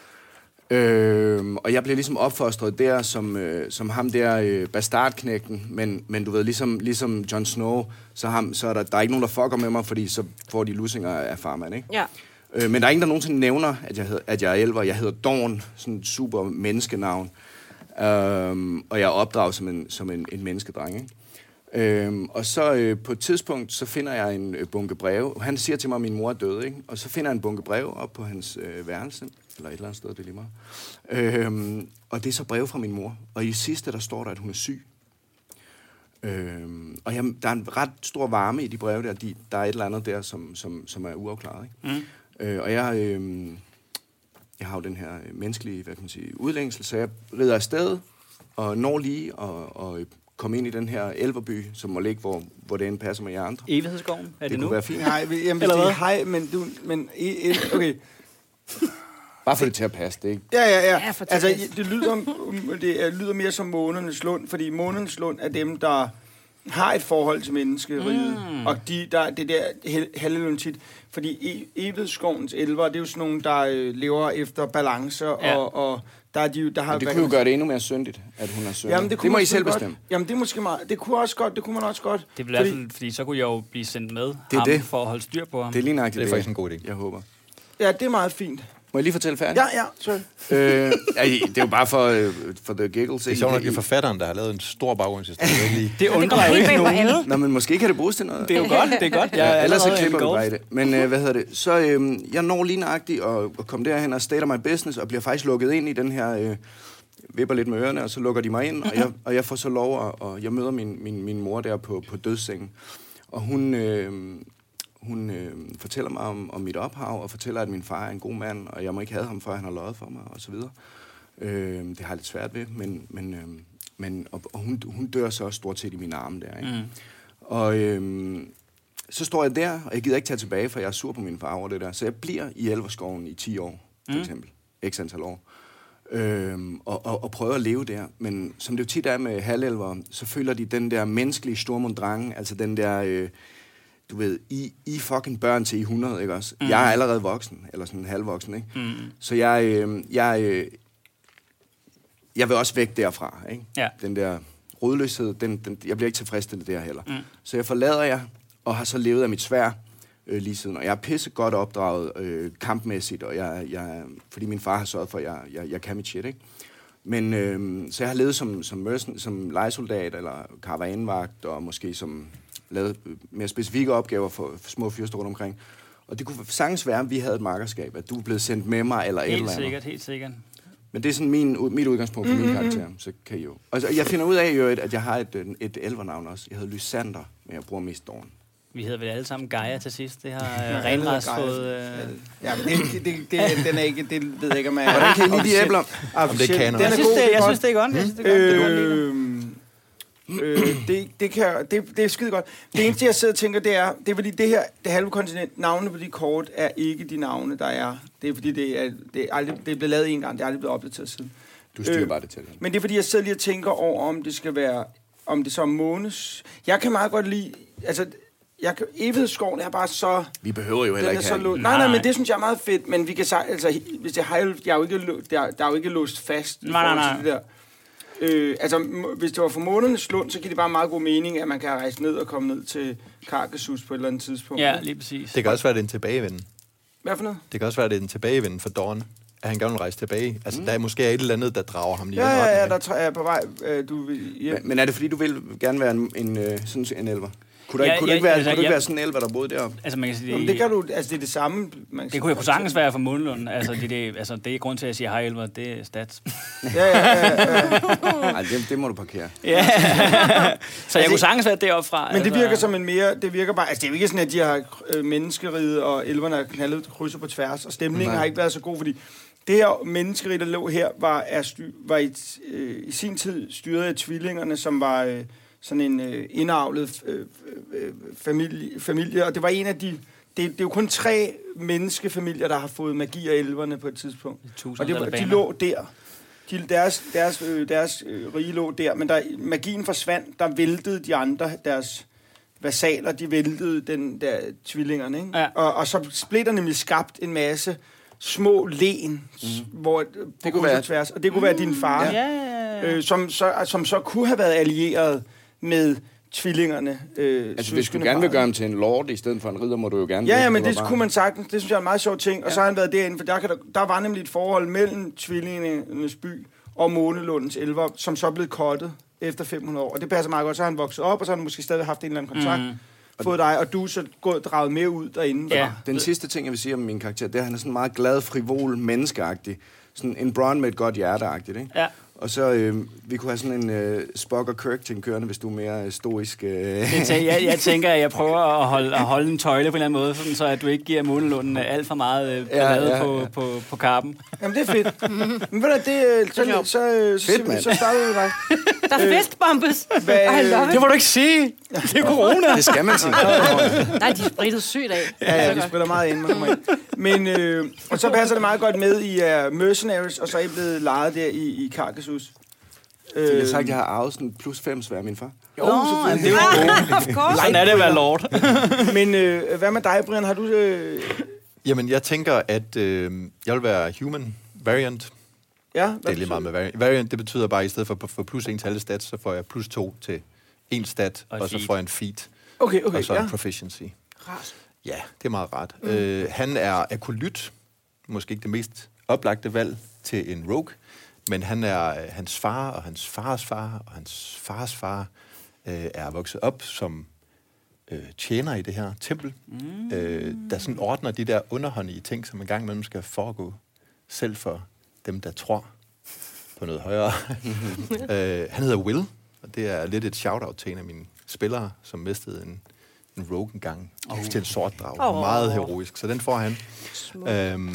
Øh, og jeg bliver ligesom opfostret der som, øh, som ham der øh, bastardknægten. Men, men du ved, ligesom, ligesom Jon Snow, så, ham, så er der, der er ikke nogen, der fucker med mig, fordi så får de lussinger af farmand, ikke? Ja. Øh, men der er ingen, der nogensinde nævner, at jeg, hed, at jeg er elver. Jeg hedder Dorn, sådan et super menneskenavn. Øh, og jeg er opdraget som en, som en, en menneskedreng, ikke? Øhm, og så øh, på et tidspunkt, så finder jeg en øh, bunke breve. Han siger til mig, at min mor er død, ikke? Og så finder jeg en bunke breve op på hans øh, værelse, eller et eller andet sted, det er lige meget. Øhm, og det er så breve fra min mor. Og i sidste, der står der, at hun er syg. Øhm, og jeg, der er en ret stor varme i de breve der. De, der er et eller andet der, som, som, som er uafklaret, ikke? Mm. Øh, og jeg, øh, jeg har jo den her øh, menneskelige, hvad kan man sige, udlængsel, så jeg rider afsted og når lige og... og komme ind i den her elverby, som må ligge, hvor, hvor det end passer med jer andre. Evighedsskoven, er det, Det nu? kunne være fint. Nej, jamen, Eller det er hvad? hej, men du... Men, i- i- okay. Bare få det til at passe, det er ikke? Ja, ja, ja. Ja, for Altså, Tobias. det lyder, det er- lyder mere som Månernes Lund, fordi Månernes Lund er dem, der har et forhold til menneskeriget. Mm. Og de, der, det der halvelund tit. Fordi e- Evighedsskovens elver, det er jo sådan nogle, der øh, lever efter balancer, Ja. og, og der er de jo... Der har, Men det hvad kunne jo kan man gøre det endnu mere syndigt, at hun er syndig. Jamen, det, kunne det må man I selv godt. bestemme. Jamen, det er måske meget... Det kunne også godt, det kunne man også godt. Det er i hvert fald, fordi så kunne jeg jo blive sendt med er ham det. for at holde styr på ham. Det er lige nøjagtigt Det er faktisk en god idé. Jeg håber. Ja, det er meget fint. Må jeg lige fortælle færdigt? Ja, ja, sorry. øh, ja, det er jo bare for, øh, for the giggles. Det er sjovt nok, det er forfatteren, der har lavet en stor baggrundshistorie. Det Det undrer kommer jo helt ikke bag på nogen. alle. Nå, men måske kan det bruges til noget. Det er jo godt, det er godt. Jeg er Ja, ellers så allerede klipper vi en bare i det. Men øh, hvad hedder det? Så øh, jeg når lige nøjagtigt at, at komme derhen og state my business, og bliver faktisk lukket ind i den her... Øh, vipper lidt med ørerne, og så lukker de mig ind, og jeg, og jeg får så lov, at, og jeg møder min, min, min mor der på, på dødssengen. Og hun, øh, hun øh, fortæller mig om, om mit ophav, og fortæller, at min far er en god mand, og jeg må ikke have ham, før han har løjet for mig, og så videre. Øh, det har jeg lidt svært ved, men, men, øh, men og, og hun, hun dør så også stort set i mine arme der, ikke? Mm. Og øh, så står jeg der, og jeg gider ikke tage tilbage, for jeg er sur på min far over det der. Så jeg bliver i Elverskoven i ti år, for mm. eksempel. X antal år. Øhm, og, og, og prøver at leve der. Men som det jo tit er med halvelver, så føler de den der menneskelige stormundrang, altså den der, øh, du ved, I, I fucking børn til I hundrede, ikke også? Mm. Jeg er allerede voksen, eller sådan halvvoksen, ikke? Mm. Så jeg, øh, jeg, øh, jeg vil også væk derfra, ikke? Ja. Den der rodløshed, den, den, jeg bliver ikke tilfredsstillet der heller. Mm. Så jeg forlader jer, og har så levet af mit sværd øh, lige siden. Og jeg er pisse godt opdraget øh, kampmæssigt, og jeg, jeg, fordi min far har sørget for, at jeg, jeg, jeg kan mit shit, ikke? Men øh, så jeg har levet som, som, mercen, som lejesoldat, eller karavanevagt, og måske som lavet mere specifikke opgaver for, for små fyrster rundt omkring. Og det kunne sagtens være, at vi havde et markerskab, at du er blevet sendt med mig, eller et eller andet. Helt sikkert, helt sikkert. Men det er sådan min, mit udgangspunkt for min karakter, så kan I jo. Og jeg finder ud af, jo, at jeg har et, et elvernavn også. Jeg hedder Lysander, men jeg bruger mest Dorn. Vi hedder vel alle sammen Gaia til sidst. Det har øh, Renras fået... Øh... Ja, men det, det, det, den er ikke, det ved jeg ikke, om jeg... Hvordan kan I lide de æbler? Om det er kanon. Den er Jeg synes, god, det, det er jeg godt. synes, det er godt. Jeg synes, det er godt. Øh, øh, det, det, kan, det, det er skide godt. Det eneste, jeg sidder og tænker, det er, det er fordi det her, det halve kontinent, navnene på de kort, er ikke de navne, der er. Det er fordi, det er, det er, aldrig, det er blevet lavet en gang, det er aldrig blevet opdateret siden. Du styrer Øh, bare det til. Men det er fordi, jeg sidder lige og tænker over, om det skal være, om det så er månes. Jeg kan meget godt lide, altså, jeg kan, Evighedsskoven er bare så... Vi behøver jo heller Den er ikke så have lå- en. nej, nej, men det synes jeg er meget fedt, men vi kan sige, altså, hvis det har, jeg er jo ikke, lå- der, der er jo ikke låst fast i Nej, forhold nej, til det der. Øh, altså, m- hvis det var for månernes lund, så giver det bare meget god mening, at man kan rejse ned og komme ned til Karkasus på et eller andet tidspunkt. Ja, lige præcis. Det kan også være, det er en tilbagevenden. Hvad for noget? Det kan også være, det er en tilbagevenden for Dawn, at han gerne vil rejse tilbage. Altså, mm. der er måske et eller andet, der drager ham lige Ja, i den ja, ja, retning. der er jeg på vej. Øh, du vil hjem. Men, men er det fordi, du vil gerne være en, en, øh, sådan en elver? Kunne, der, Ja, ikke, kunne ja, det ikke være, altså, kunne det ikke jeg- være sådan en elver, der boede deroppe? Altså, man kan sige, Jamen, det kan du, altså det er det samme. Man det kunne jo sagtens være for Månelund. Altså, det, det, altså, det er grund til, at jeg siger hej, Elver. Det er stats. Ja, ja, ja, ja. Nej, det, det må du parkere. Ja. Så jeg kunne sagtens være deroppe fra. Men det virker som en mere, det virker bare, altså det er jo ikke sådan, at de har øh, menneskeriget, og elverne har knaldet krydser på tværs, og stemningen Nej. har ikke været så god, fordi det her menneskerige, der lå her, var, er sty, var i, øh, i sin tid styret af tvillingerne, som var øh, sådan en øh, indavlet øh, øh, familie, familie, og det var en af de, det, det er jo kun tre menneskefamilier, der har fået magi af elverne på et tidspunkt. Og det, var- de lå der. De, deres deres, øh, deres øh, rige lå der, men da magien forsvandt, der væltede de andre, deres vasaler, de væltede den der tvillingerne, ikke? Ja. Og, og så blev der nemlig skabt en masse små len, mm. hvor det kunne være tværs, og det kunne være din far, Ja, ja, ja. øh, som, så, som så kunne have været allieret med tvillingerne. Øh, Altså, hvis du gerne vil gøre ham til en lord i stedet for en ridder, må du jo gerne... Ja, ja, det. men var det bare- kunne man sagtens. Det synes jeg er en meget sjov ting. Og ja. Så har han været derinde, for der, kan der, der var nemlig et forhold mellem tvillingernes by og Månelundens elver, som så er blevet kottet efter fem hundrede år. Og det passer meget godt. Så har han vokset op, og så har han måske stadig haft en eller anden kontakt. Mm. Fået dig, og du er så gået draget med ud derinde. Ja. Den sidste ting, jeg vil sige om min karakter, det er, at han er sådan meget glad, frivol, menneskeagtig. Sådan en Bronn med et godt hjerteagtigt, ikke? Ja. Og så, øh, vi kunne have sådan en øh, Spock og Kirk-ting kørende, hvis du er mere øh, stoisk. Øh. Det tæ- jeg, jeg tænker, at jeg prøver at holde, at holde en tøjle på en eller anden måde, sådan, så at du ikke giver Månelunden alt for meget øh, Ja, ballade ja, ja. på, på, på karpen. Jamen, det er fedt. Men ved du, det, øh, så, så, så, så, Fedt, mand. så starter vi med dig. Der er festbombes. Hvad, I love Det it. må du ikke sige! Det er corona! Det skal man sige. Nej, de er spritet sygt af. Ja, ja, de spiller meget ind, man kommer ind. Men, øh, og så passer det meget godt med i uh, Mercenaries, og så er I blevet lejet der i, i Karkasus. Jeg har sagt, at jeg har arvet sådan plus fem svær af min far. Jo, Nå, selvfølgelig. det er jo Of course. sådan er det at være lord. Men øh, hvad med dig, Brian? Har du... Øh, Jamen, jeg tænker, at øh, jeg vil være human variant. ja, Det er lige meget med variant. Variant, det betyder bare, at i stedet for at få plus en til alle stats, så får jeg plus to til en stat, Og og, et så feat. får jeg en feat, Okay, okay, og så ja. en proficiency. Rart. Ja, det er meget rart. Mm. Øh, han er akolyt, måske ikke det mest oplagte valg til en rogue, men han er hans far og hans fars far og hans fars far øh, er vokset op som øh, tjener i det her tempel, mm. øh, der sådan ordner de der underhåndige ting, som en gang imellem skal foregå selv for dem, der tror på noget højere. øh, han hedder Will, og det er lidt et shout-out til en af mine spillere, som mistede en, en rogue en gang oh. til en sort drag. Oh. Meget heroisk, så den får han. Øhm,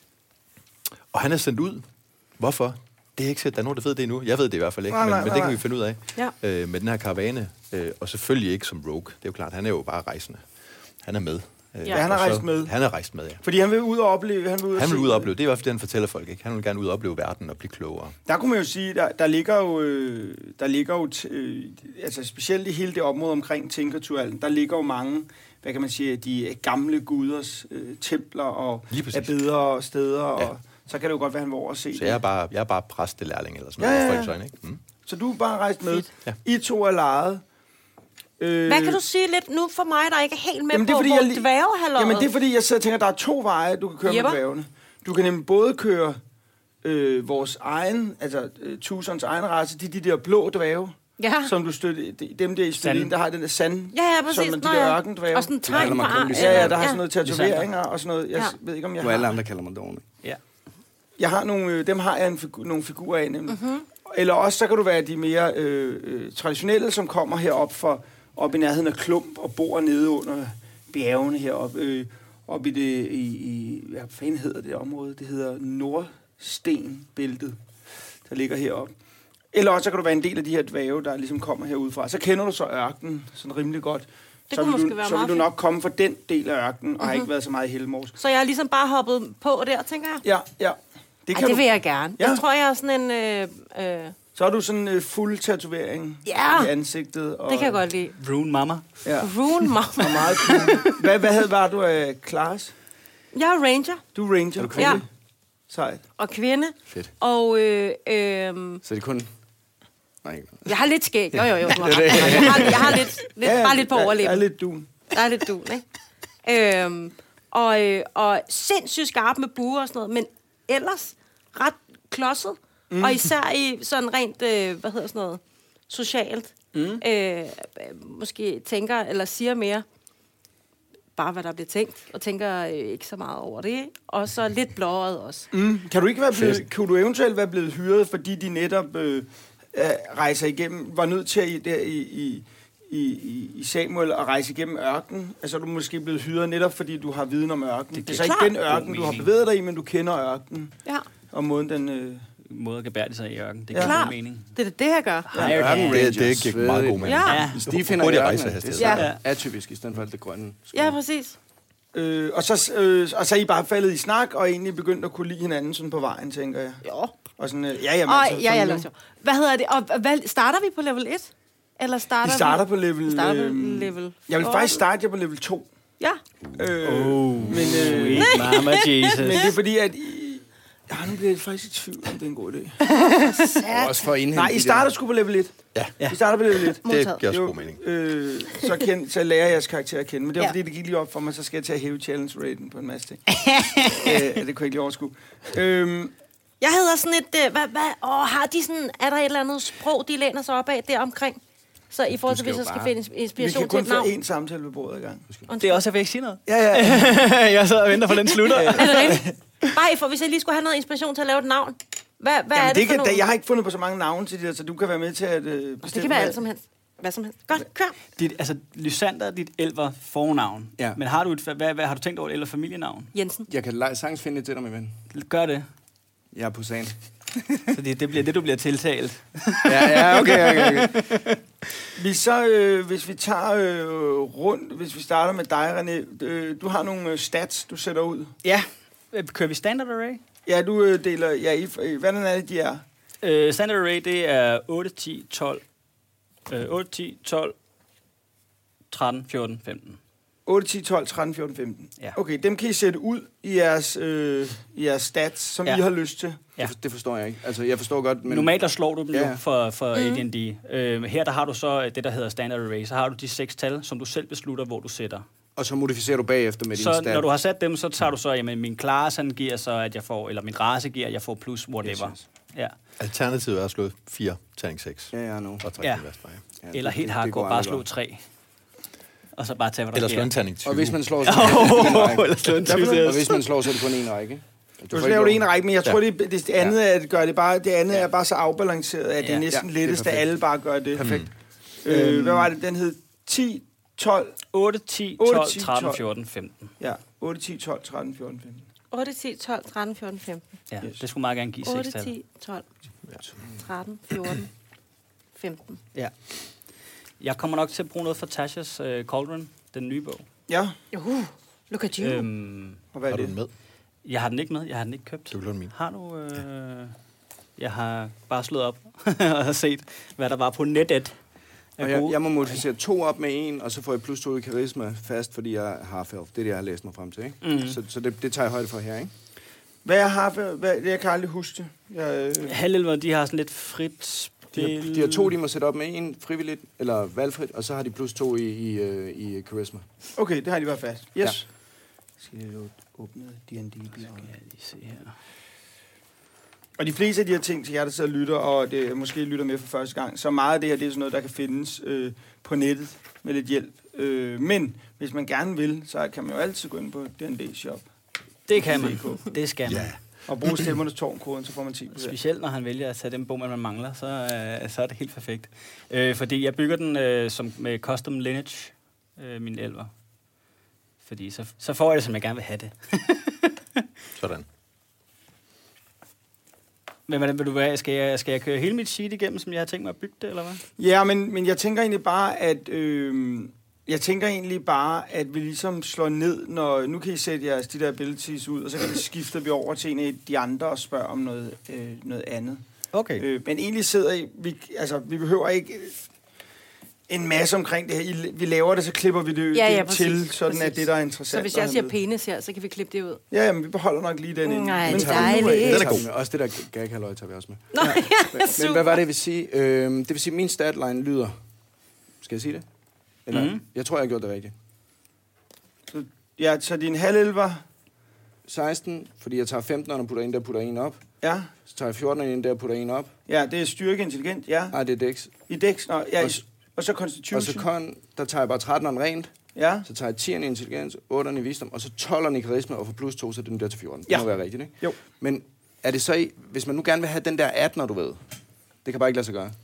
og han er sendt ud. Hvorfor? Det er ikke sikkert, der er nogen, der ved det endnu. Jeg ved det i hvert fald ikke, nej, men, nej, men det kan vi finde ud af. Ja. Øh, med den her karavane, øh, og selvfølgelig ikke som rogue. Det er jo klart, han er jo bare rejsende. Han er med. Øh, ja, han har rejst med. Han har rejst med, ja. Fordi han vil ud og opleve. Han vil ud, han vil ud og opleve. Det er i hvert fald det, han fortæller folk, ikke? Han vil gerne ud og opleve verden og blive klogere. Der kunne man jo sige, der, der ligger jo, øh, der ligger jo t- øh, altså specielt i hele det område omkring Tinkertualen, der ligger jo mange, hvad kan man sige, de gamle guders øh, templer og er bedre steder, ja. Og så kan det jo godt være, han var over at se så det. jeg er bare, jeg er bare præstelærling eller sådan noget. Ja, ja, ja. Ikke? Mm. Så du er bare rejst med. Ja. I to er lejet. Øh, Hvad kan du sige lidt nu for mig, der ikke er helt med jamen, det er, på, fordi, hvor jeg, dværgehalvøjet? Jamen, det er fordi, jeg sidder og tænker, der er to veje, du kan køre Jepper. Med dværgene. Du kan nemlig både køre øh, vores egen, altså øh, Tusons egen race, de, de der blå dværge, ja. Som du støtter, de, dem der i Stølin, der har den der sand, ja, ja, præcis. som de der ørkendværge. Og sådan tegn på arm. Ja, ja, der har sådan noget tatoveringer og sådan noget. Jeg ja. ved ikke, om jeg har... har... alle andre kalder mig dårne. Ja. Jeg har nogle, dem har jeg en figur, nogle figurer af, nemlig. Mm-hmm. Eller også, så kan du være de mere øh, øh, traditionelle, som kommer herop for... op i nærheden af Klump og bor nede under bjergene heroppe. Øh, op i det, i, i, hvad fanden hedder det område? Det hedder Nordstenbæltet, der ligger heroppe. Eller også så kan du være en del af de her dværge, der ligesom kommer herudefra. Så kender du så ørkenen sådan rimelig godt. Det så vil, du, så vil du nok komme fra den del af ørkenen, og mm-hmm. har ikke været så meget i Helmors. Så jeg har ligesom bare hoppet på der, tænker jeg? Ja, ja. Det, kan Ej, det vil du... jeg gerne. Ja. Jeg tror, jeg er sådan en... Øh, øh... Så har du sådan en uh, fuld tatovering ja. i ansigtet. Og... det kan jeg godt lide. Rune Mama. Ja. Rune Mama. Og meget cool. Hvad, hvad havde, var du af uh, Klaas? Jeg er ranger. Du er ranger? Er du kvinde? Ja. Sejt. Og kvinde. Fedt. Og... Øh, øh, så det er kun... Nej, ikke. Jeg har lidt skæg. Jo, jo, jo. Du har ret. Jeg har, jeg har lidt, lidt ja, bare lidt på overleven. Jeg er lidt dun. Jeg er lidt dun, ikke? Øhm, og, øh, og sindssygt skarp med buer og sådan noget, men ellers ret klodset. Mm. Og især i sådan rent, øh, hvad hedder sådan noget, socialt. Mm. Øh, måske tænker eller siger mere bare, hvad der bliver tænkt, og tænker øh, ikke så meget over det, ikke? Og så lidt blåret også. Mm. Kan du ikke være blevet, kunne du eventuelt være blevet hyret, fordi de netop øh, rejser igennem, var nødt til at der i, i, i, i Samuel at rejse igennem ørkenen? Altså er du måske blevet hyret netop, fordi du har viden om ørkenen? Det, det er så ikke den ørken, du har bevæget dig i, men du kender ørkenen. Ja. Og måden den... Øh, måde at gebære sig i ørken. Det giver ja. god mening. Det er det, jeg gør. Ja, ørken det, det giver meget god mening. Ja. Ja. De finder i ørken, det er ja. atypisk i stedet for alt det grønne. Ja, præcis. Øh, og, så, øh, og så er I bare faldet i snak, og egentlig begyndt at kunne lide hinanden sådan på vejen, tænker jeg. Jo. Og sådan, øh, ja, jamen, og, altså, ja, ja, hvad hedder det? Og hvad, starter vi på level et? Eller starter vi starter vi? på level... Starter på level... Jeg vil faktisk starte jer på level to. Ja. Øh, oh, men, øh, mama Jesus. Men det er fordi, at... I, ja, nu bliver jeg faktisk i tvivl, om det er en god idé. Også for Nej, I starter sgu på level et. Ja. ja. I starter på level et. Det giver også god mening. Øh, så, kend, så lærer jeg jeres karakter at kende. Men det var ja. fordi, det gik lige op for mig, så skal jeg til at hæve challenge-raten på en masse ting. øh, det kunne jeg ikke lige overskue. Øh, jeg hedder sådan et... Øh, hvad, hvad, åh, har de sådan... Er der et eller andet sprog, de læner sig op af der omkring? Så i forhold til, hvis jeg skal finde inspiration til et navn. Vi kan kun få én samtale ved bordet i gang. Det er også, at jeg vil ikke sige noget. Ja, ja. Jeg sidder og venter på den slutter. Er det rigtigt? Bare for, hvis jeg lige skulle have noget inspiration til at lave et navn. Hvad, hvad Jamen, er det, det for kan, nogle? Jeg har ikke fundet på så mange navne til det der, så du kan være med til at øh, bestemme. Det kan være alt som helst. Hvad som helst. Godt, kør. Dit, altså, Lysander er dit elver fornavn. Ja. Men har du, et, hvad, hvad, har du tænkt over et eller familienavn? Jensen. Jeg kan lege sagtens finde det til dig, min ven. Gør det. Jeg er på sagen. Så det, det bliver det, du bliver tiltalt. ja, ja, okay, okay, okay. Vi så, øh, hvis vi tager øh, rundt, hvis vi starter med dig, René, øh, du har nogle øh, stats, du sætter ud. Ja. Kører vi standard array? Ja, du øh, deler, ja, i, hvordan er det, de er? Øh, standard array, det er otte, ti, tolv, øh, otte, ti, tolv, tretten, fjorten, femten. otte, ti, tolv, tretten, fjorten, femten. Ja. Okay, dem kan I sætte ud i jeres, øh, i jeres stats, som ja. I har lyst til. Ja. Det forstår jeg ikke. Altså, jeg forstår godt, men... Normalt der slår du dem ja. jo for, for mm. A D and D. Øh, her der har du så det, der hedder standard array. Så har du de seks tal, som du selv beslutter, hvor du sætter Og så modificerer du bagefter med din Så stat. når du har sat dem, så tager du så, jamen min class, han giver så, at jeg får, eller min race giver, at jeg får plus whatever. Yes, yes. Ja. Alternativet er at slå fire, terning seks. Ja, ja, nu. Og trække Ja. den værste vej. Ja, Eller det- helt det hardcore, går bare aldrig slå godt. tre. Og så bare tage, hvad der Eller slå sker. en terning tyve. Og hvis man slår, så er det kun en række. Eller slå en Hvad for noget? tyve. Og hvis man slår, så er det kun en række. Du skal lave det en række, men jeg tror, det, det, det andet er, at gøre det bare, det andet Ja. er bare så afbalanceret, at det er Ja. næsten Ja, det er lettest, at perfekt. alle bare gør det. Perfekt. Øh, hvad var det? Den hed ti, tolv, otte, ti, otte, tolv, ti, tretten, tolv. fjorten, femten. ja, otte, ti, tolv, tretten, fjorten, femten. otte, ti, tolv, tretten, fjorten, femten. Ja, Yes. det skulle meget gerne give otte, seks tal. ti, tolv, tretten, fjorten, femten. Ja. Jeg kommer nok til at bruge noget fra Tasha's uh, Cauldron, den nye bog. Ja, Uh, look at you. Øhm, og hvad er Har du det? den med? jeg har den ikke med, jeg har den ikke købt. Du kan låne min. Har du... Øh, jeg har bare slået op og har set, hvad der var på nettet. Og jeg, jeg må modificere to op med en, og så får jeg plus to i karisma fast, fordi jeg har half health. Det er det, jeg har læst mig frem til, ikke? Mhm. Så, så det, det tager jeg højde for her, ikke? Hvad jeg har, for- hvad, jeg kan aldrig huske det. Jeg, øh, Halvelver, de har sådan lidt frit De spil. har, de har to, de må sætte op med en frivilligt, eller valgfrit, og så har de plus to i, i, øh, i karisma. okay, det har de været fast. Yes. Ja. Skal jeg åbne D and D? Skal jeg lige se her. Og de fleste af de her ting til jer, der sidder og lytter, og det måske lytter med for første gang, så meget af det her, det er sådan noget, der kan findes øh, på nettet med lidt hjælp. Øh, men hvis man gerne vil, så kan man jo altid gå ind på D and D Shop Det kan man. Det skal man. Ja. og bruge stemmernes tårnkoden, så får man ti procent. Specielt når han vælger at tage den bog, man mangler, så, øh, så er det helt perfekt. Øh, fordi jeg bygger den øh, som med custom lineage, øh, min elver. Fordi så, så får jeg det, som jeg gerne vil have det. Sådan. Men hvordan vil du være? Skal jeg, skal jeg køre hele mit sheet igennem, som jeg har tænkt mig at bygge det, eller hvad? Ja, men, men jeg tænker egentlig bare, at øh, jeg tænker egentlig bare, at vi ligesom slår ned, når nu kan I sætte jeres de der abilities ud, og så kan vi skifter vi over til en af de andre og spørger om noget, øh, noget andet. Okay. Øh, men egentlig sidder I, vi, altså vi behøver ikke øh, en masse omkring det her. I, vi laver det, så klipper vi det, Ja, ja, det til, præcis, sådan præcis. at det, der er interessant. Så hvis at jeg have siger med. penis her, så kan vi klippe det ud. Ja, jamen, vi beholder nok lige den ind. Nej, Men det er fra nu af- dejligt. Det er tager god. vi med. Også det der gag-halløj tager vi også med. Nå, ja, Men super. hvad var det, jeg vil sige? Øhm, det vil sige, at min statline lyder... Skal jeg sige det? Eller, Mhm. Jeg tror, jeg har gjort det rigtigt. Ja, så din halvelver, seksten, fordi jeg tager femten, og putter en der, putter en op. ja. Så tager jeg fjorten, og en der, putter en op. Ja, det er styrke intelligent, ja. Nej, det er dex. I dex, nå, ja, Og og, s- og så constitution. Og så kon, der tager jeg bare tretten rent. Ja, Så tager jeg ti'eren i intelligens, otteren i visdom, og så tolveren i karisma, og for plus to, så er den der til fjorten. Ja. Det må være rigtigt, ikke? Jo. Men er det så i, hvis man nu gerne vil have den der atten, du ved, det kan bare ikke lade sig gøre.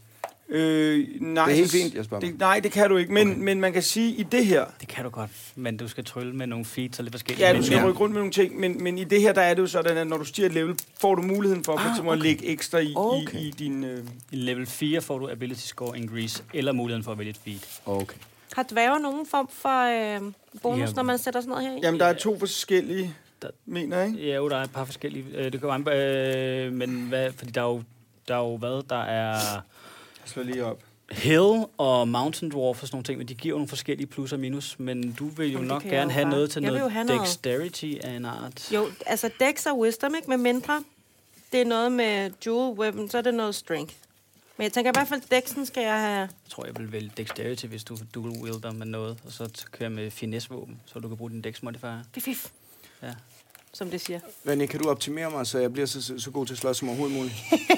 øh, nej. Det er helt så- fint, jeg spørger det, mig. Nej, det kan du ikke, men, Okay. men man kan sige, i det her, Det kan du godt, men du skal trylle med nogle feeds og lidt forskellige. ja, du Men- skal Ja. rykke rundt med nogle ting, men, men i det her, der er det jo sådan, at når du stiger et level, får du muligheden for, for Ah, eksempel at okay. lægge ekstra i, Okay. i, i din... Øh, I level fire får du ability score increase, eller muligheden for at vælge et feed. Okay. Har dværger nogen form for øh, bonus, Ja. når man sætter sådan noget her i? jamen, der er to forskellige, Der- mener jeg, ikke? Ja, jo, der er et par forskellige. Øh, det kan være, øh, men hvad, fordi der er jo, der er jo hvad, der er Jeg slår lige op. Hill og Mountain Dwarf og sådan nogle ting, men de giver jo nogle forskellige plus og minus, men du vil jo Jamen, det nok kan jeg gerne jo have bare. noget til Jeg vil noget, jo have noget. dexterity af en art. Jo, altså dex og wisdom, ikke? Med mindre det er noget med dual weapon, så er det noget strength. Men jeg tænker i hvert fald, dexen skal jeg have... Jeg tror, jeg vil vælge dexterity, hvis du dual wielder med noget, og så t- køre med finesse-våben, så du kan bruge din dex modifier. Fif, fif, Ja. som det siger. Vanny, kan du optimere mig, så jeg bliver så, så, så god til at slås som overhovedet muligt?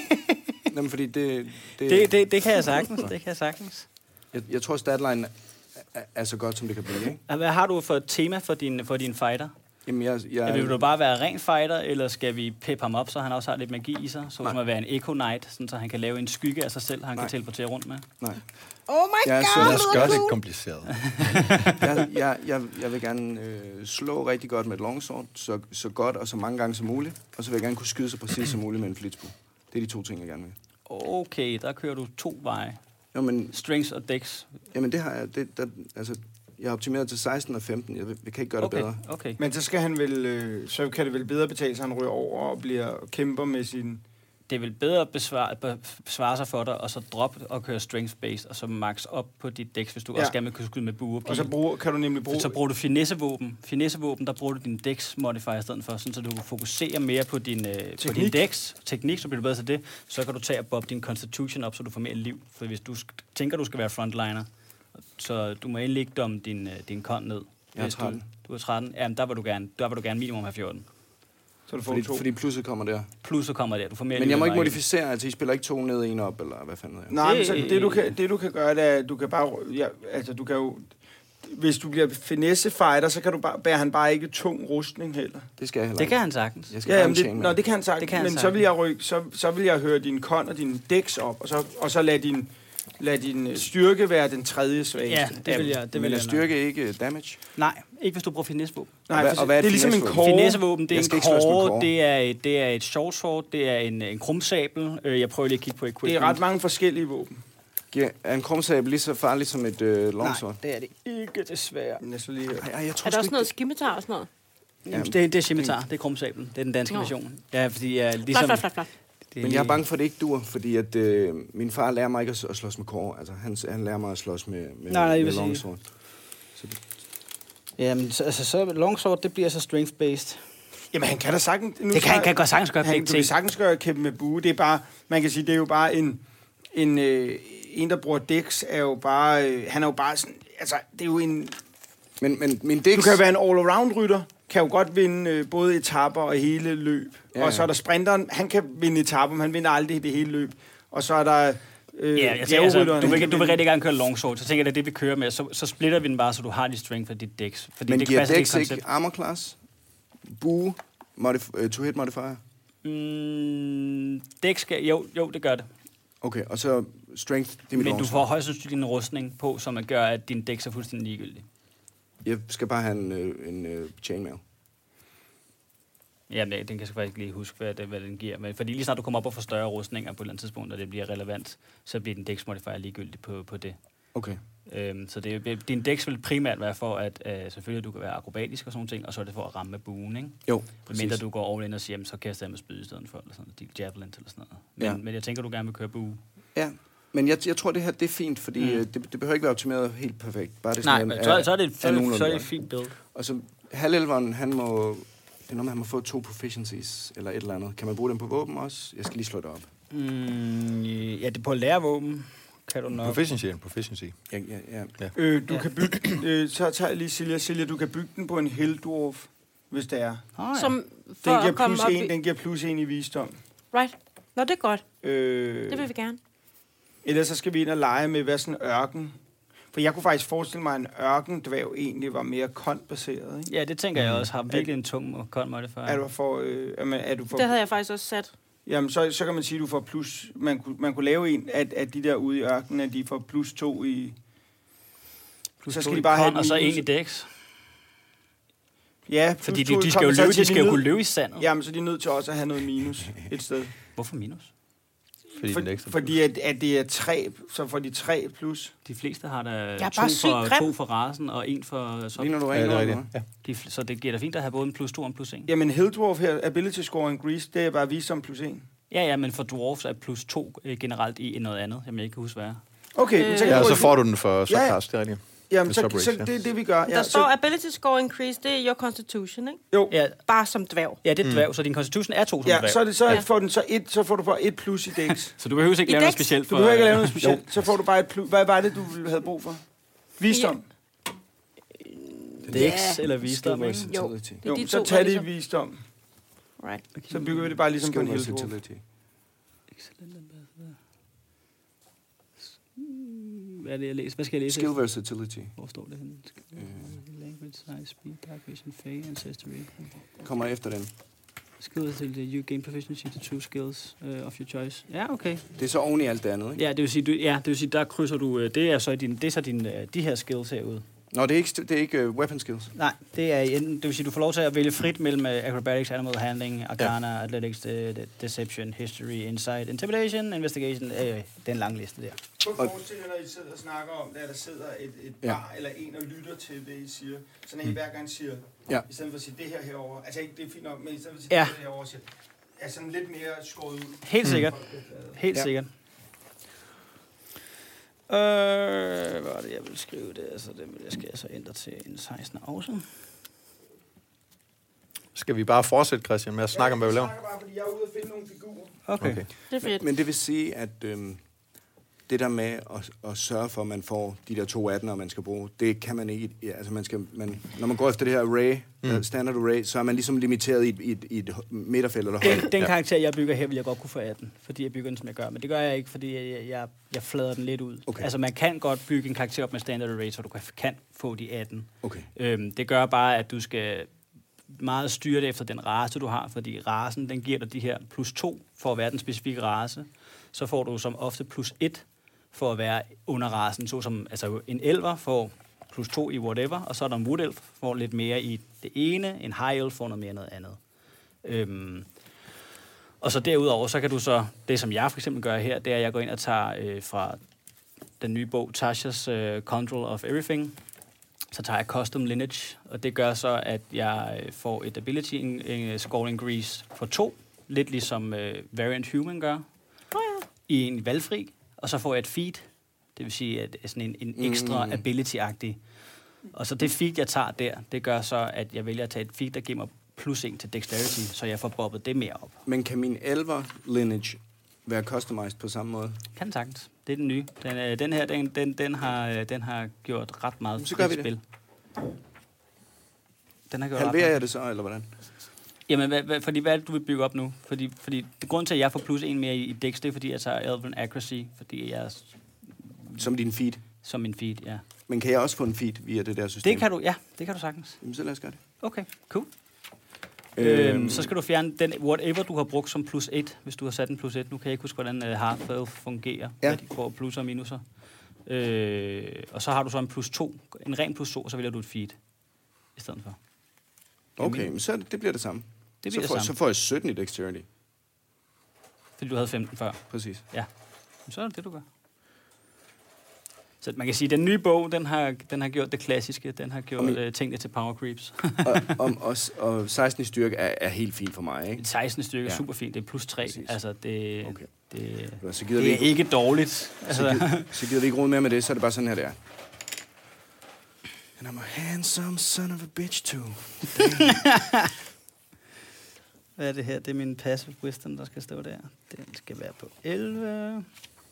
Jamen, fordi det... det, Det, det, det kan jeg sagtens, det kan jeg sagtens. Jeg, jeg tror, statline er, er så godt, som det kan blive, ikke? Og hvad har du for et tema for din, for din fighter? Jamen, jeg... jeg Ja. Vil du bare være ren fighter, eller skal vi peppe ham op, så han også har lidt magi i sig? Så Nej. som at være en Echo Knight, sådan, så han kan lave en skygge af sig selv, han Nej. kan teleportere rundt med. Nej. Oh my Jeg er god, sød. Lad os lyder gøre det cool. kompliceret. jeg, jeg, jeg, jeg vil gerne øh, slå rigtig godt med et longsword, så, så godt og så mange gange som muligt. Og så vil jeg gerne kunne skyde så præcis som muligt med en flitsbue. Det er de to ting, jeg gerne vil. Okay, der kører du to veje. Jo, men, Strings og dex. jamen, det har jeg... Det, der, altså, jeg har optimeret til seksten og femten. Jeg, jeg kan ikke gøre det Okay, bedre. okay. Men så skal han vel, øh, så kan det vel bedre betale sig, at han ryger over og bliver kæmper med sin... Det er vel bedre at besvare, be- besvare sig for dig, og så droppe og køre strength-based, og så max op på dit dex, hvis du Ja. ja. også gerne vil kunne skyde med bue og Og så pil. bruger, kan du nemlig bruge... Så bruger du finessevåben. Finessevåben, der bruger du din dex modifier i stedet for, sådan, så du kan fokusere mere på din, øh, på din Teknik. dex. Teknik, så bliver du bedre til det. Så kan du tage og bobbe din constitution op, så du får mere liv. For hvis du sk- tænker, du skal være frontliner, så du må endelig ikke dumme din, øh, din kon ned. Jeg er Hvis du- tretten. Du er tretten. Jamen, der vil du gerne, der vil du gerne minimum have fjorten. Så du får Fordi, to. fordi plusset kommer der. Plus så kommer der. Du får mere Men jeg må ikke liv end mig. modificere, altså I spiller ikke to ned, en op, eller hvad fanden er jeg? Nej, men så Det- det du kan, det du kan gøre, det er, at du kan bare, ja, altså du kan jo, hvis du bliver finesse fighter, så kan du bare, bærer han bare ikke tung rustning heller. Det skal jeg heller Det kan ikke. han sagtens. Jeg skal Ja, bare jamen, det, chainmail. nå, det kan han sagt, Det kan han men så sagtens. vil jeg rykke, så, så vil jeg høre din kon og din dæks op, og så, og så lad din, lad din øh, styrke være den tredje svageste. Ja, det vil jeg. Det Men vil er jeg styrke ikke uh, damage? Nej, ikke hvis du bruger finessevåben. Nej, Og hvad- for, og hvad er det er et ligesom en finessevåben? kåre. Finessevåben, det er Jeg en skal ikke slås med kåre, kåre. det er, et, det er et short sword, det er en, en krumsabel. Øh, Jeg prøver lige at kigge på equipment. Det er ret mange forskellige våben. Giver- Er en krumsabel lige så farlig som et uh, longsword? Nej, det er det ikke, desværre. Jeg så lige, Ej, ej, jeg tror Er der sgu også ikke, noget skimitar og sådan noget? Jamen, det, det er scimitar, det er krumsablen. Det er den danske Nå. version. Ja, fordi jeg Flot, ligesom... flot, flot, flot. det Men jeg er bange for, at det ikke dur, fordi at, øh, min far lærer mig ikke at, at slås med kåre. Altså, han, han lærer mig at slås med, med, Nej, nej, jeg med vil sige- longsword. Jamen, så, altså, så longsword, det bliver så strength-based. jamen han kan da sagtens... Nu Det kan, tager- kan godt sagtens gøre han, begge du kan ting. sagtens gøre kæmpe med bue. Det er bare, man kan sige, det er jo bare en, en, øh, en der bruger dæks, er jo bare, øh, han er jo bare sådan, altså, det er jo en, Men, men min dæks... du kan jo være en all-around-rytter, kan jo godt vinde øh, både etapper og hele løb. Ja, Ja, ja. og så er der sprinteren, han kan vinde etapper, men han vinder aldrig det hele løb. Og så er der øh, Ja, jeg tænker, altså, bjergrytteren, du, han vil, kan du vil vinde- rigtig gerne køre longsword, så tænker jeg, det er det, vi kører med. Så, så splitter vi den bare, så du har de strength for dit dæks. Fordi Men det giver passer dæks det ikke koncept. armor class? Bue? Modif- uh, to-hit modifier? Mm, dæks skal... Jo, jo, det gør det. Okay, og så strength, det er mit Men du longsword. får højst sandsynligt en rustning på, som at gør, at din dæks er fuldstændig ligegyldig. Jeg skal bare have en, øh, en øh, chainmail. Jamen, den kan jeg faktisk ikke lige huske, hvad, det, hvad den giver. Men fordi lige snart du kommer op og får større rustninger på et eller andet tidspunkt, og det bliver relevant, så bliver din dæks modifier ligegyldig på, på det. Okay. Øhm, så det, er- din dæks vil primært være for, at øh, selvfølgelig du kan være akrobatisk og sådan ting, og så er det for at ramme med buen, ikke? Jo, Præcis. Mindre du går all in og siger, jamen, så kaster jeg med spyd i stedet for, eller sådan noget, javelin eller sådan noget. Men, Ja. men jeg tænker, du gerne vil køre bue. Ja, men jeg, jeg tror, det her det er fint, fordi Mm. mm. det, det behøver ikke være optimeret helt perfekt. Bare det Nej, sådan, men så, så, er det, så, er det, nogenlunde så er det godt. et fint build. Og så halvelveren, han må... Det er noget med, han må få to proficiencies, eller et eller andet. Kan man bruge dem på våben også? Jeg skal lige slå det op. Mm, ja, det er på lærervåben, kan du nok. Proficiency er en proficiency. Ja, ja, ja. Øh, du Ja. kan bygge, øh, så tager jeg lige Silja. Silja, du kan bygge den på en Helldwarf, hvis det er. Ah, ja. Som for Den at giver komme plus op en, i... den giver plus en i visdom. Right. Nå, det er godt. Øh, Det vil vi gerne. Ellers så skal vi ind og lege med, hvad sådan en ørken. For jeg kunne faktisk forestille mig, at en ørkendværg egentlig var mere kontbaseret, ikke? Ja, det tænker jeg også har virkelig en tung con modifier. Er du for... Øh, er, man, er du for Det havde jeg faktisk også sat. jamen, så, så kan man sige, at du får plus... Man kunne, man kunne lave en, at, at de der ude i ørkenen, at de får plus to i... Plus så to skal i de bare have con, et og så minus. en i dæks. Ja, plus Fordi to de, i de skal jo kon, så løbe, til de skal jo minus- kunne løbe i sandet. Jamen, så er de nødt til også at have noget minus et sted. Hvorfor minus? Fordi, For, den er ekstra fordi at, at det er tre, så får de tre plus. De fleste har da er to bare sygt for, grim. to for rasen og en for... Så, Ligner du Ja, rent det er nok, rigtigt. eller Ja. de, så det giver da fint at have både en plus to og en plus en. Jamen, Helldwarf her, ability score and grease, det er bare visdom plus en. Ja, ja, men for dwarfs er plus to øh, generelt i noget andet, jeg ikke kan huske, hvad er. Okay, men så kan Ja, du og så bruge- får du den for Ja, ja. subcast, det er rigtigt. Jamen, med så, subrace, så ja. det er det, vi gør. Der Ja, står så, ability score increase, det er your constitution, ikke? jo, Ja, Bare som dværg. ja det er dværg, så din constitution er to som ja, dværg. så, er det, så, Ja. ja. får den så, et, så får du bare et plus i dex. Så du behøver ikke I lave noget dæks? specielt Du for... behøver ikke at lave noget øh, specielt. Så får du bare et plus. Hvad var det, du havde brug for? Visdom. Dex eller visdom, Skill ikke? versatility. Det er Jo, de så to, tag der det i ligesom- visdom. Right. Så bygger vi det bare ligesom på en Skill Helldwarf. versatility. Excellent ambassador. Hvad er det, jeg læser? Hvad skal jeg læse? Skill versatility. Hvor står det henne? Language, size, speed, dark vision, fey, ancestry. Kommer efter den. Skills til you gain proficiency to two skills uh, of your choice. Ja, okay. Det er så oven i alt det andet, ikke? Ja, det vil sige, du, ja, det vil sige, der krydser du, øh, det er så din, det er så din, øh, de her skills herude. Nå, det er ikke, st- det er ikke uh, weapon skills. Nej, det er enten, det vil sige, du får lov til at vælge frit mellem uh, acrobatics, animal handling, arcana, ja. athletics, de, de, deception, history, insight, intimidation, investigation, øh, den lange liste der. Prøv at forestille jer, når I sidder og snakker om det, at der sidder et, et Ja. bar eller en og lytter til det, I siger. Så når I hver gang siger, Ja. i stedet for at sige det her herover, altså ikke det er fint nok, men i stedet for at sige Ja. det her herover, siger, er sådan lidt mere skåret ud. Helt sikkert. Helt Ja. sikkert. Øh, hvad var det, jeg ville skrive det? Altså, det vil jeg skal jeg så ændre til en seksten også. Skal vi bare fortsætte, Christian, med at snakke om, hvad vi laver? Jeg snakker bare, fordi jeg er ude og finde nogle figurer. Okay. Okay. Det er fedt. Men det vil sige, at øhm, det der med at, at sørge for, at man får de der to attener, man skal bruge, det kan man ikke... Ja, altså man skal, man, når man går efter det her array, mm. standard array, så er man ligesom limiteret i et, i et, i et midterfelt eller højde. Den, den karakter, jeg bygger her, vil jeg godt kunne få atten, fordi jeg bygger den, som jeg gør. Men det gør jeg ikke, fordi jeg, jeg, jeg flader den lidt ud. Okay. Altså, man kan godt bygge en karakter op med standard array, så du kan, kan få de atten. Okay. Øhm, det gør bare, at du skal meget styre det efter den race, du har, fordi racen, den giver dig de her plus to for at være den specifikke race. Så får du som ofte plus et for at være under racen, såsom altså en elver får plus to i whatever, og så er der en wood elf, får lidt mere i det ene, en high elf får noget mere noget andet. Øhm, og så derudover, så kan du så, det som jeg for eksempel gør her, det er, at jeg går ind og tager øh, fra den nye bog, Tasha's uh, Control of Everything, så tager jeg Custom Lineage, og det gør så, at jeg øh, får et ability in, in, score increase for to, lidt ligesom øh, Variant Human gør, oh, ja. i en valgfri, og så får jeg et feed, det vil sige at sådan en, en ekstra mm. ability-agtig. Og så det feed, jeg tager der, det gør så, at jeg vælger at tage et feed, der giver mig plus en til dexterity, så jeg får bobbet det mere op. Men kan min elver lineage være customized på samme måde? Kan sagtens. Det er den nye. Den, øh, den her, den, den, den, har, den har gjort ret meget så gør vi spil. Det. Den har gjort Halverer jeg det så, eller hvordan? Jamen, hvad, hvad, fordi hvad er det, du vil bygge op nu? Fordi, fordi det grund til, at jeg får plus en mere i, i dex, det er, fordi jeg tager Elven Accuracy, fordi jeg... Som din feed? Som min feed, ja. Men kan jeg også få en feed via det der system? Det kan du, ja. Det kan du sagtens. Jamen, så lad os gøre det. Okay, cool. Øhm, øhm, så skal du fjerne den whatever, du har brugt som plus et, hvis du har sat en plus et. Nu kan jeg ikke huske, hvordan uh, Heartfell fungerer, ja. Hvad de får plusser og minuser. Øh, og så har du så en plus to, en ren plus to, og så vælger du et feed i stedet for. Okay, men så det bliver det samme. Det bliver så, det får, samme. så får jeg sytten i dexterity. Fordi du havde femten før. Præcis. Ja, så er det det, du gør. Så man kan sige, at den nye bog, den har, den har gjort det klassiske. Den har gjort min... uh, tingene til power creeps. og, og, og, og seksten i styrke er, er helt fint for mig, ikke? seksten i styrke er ja. super fint. Det er plus tre. Præcis. Altså, det, okay. det, så det er ikke, ikke dårligt. Altså. Så, gider, så gider vi ikke rode mere med det, så er det bare sådan her, det er. And I'm a handsome son of a bitch too. Hvad er det her? Det er min passive wisdom, der skal stå der. Den skal være på elleve.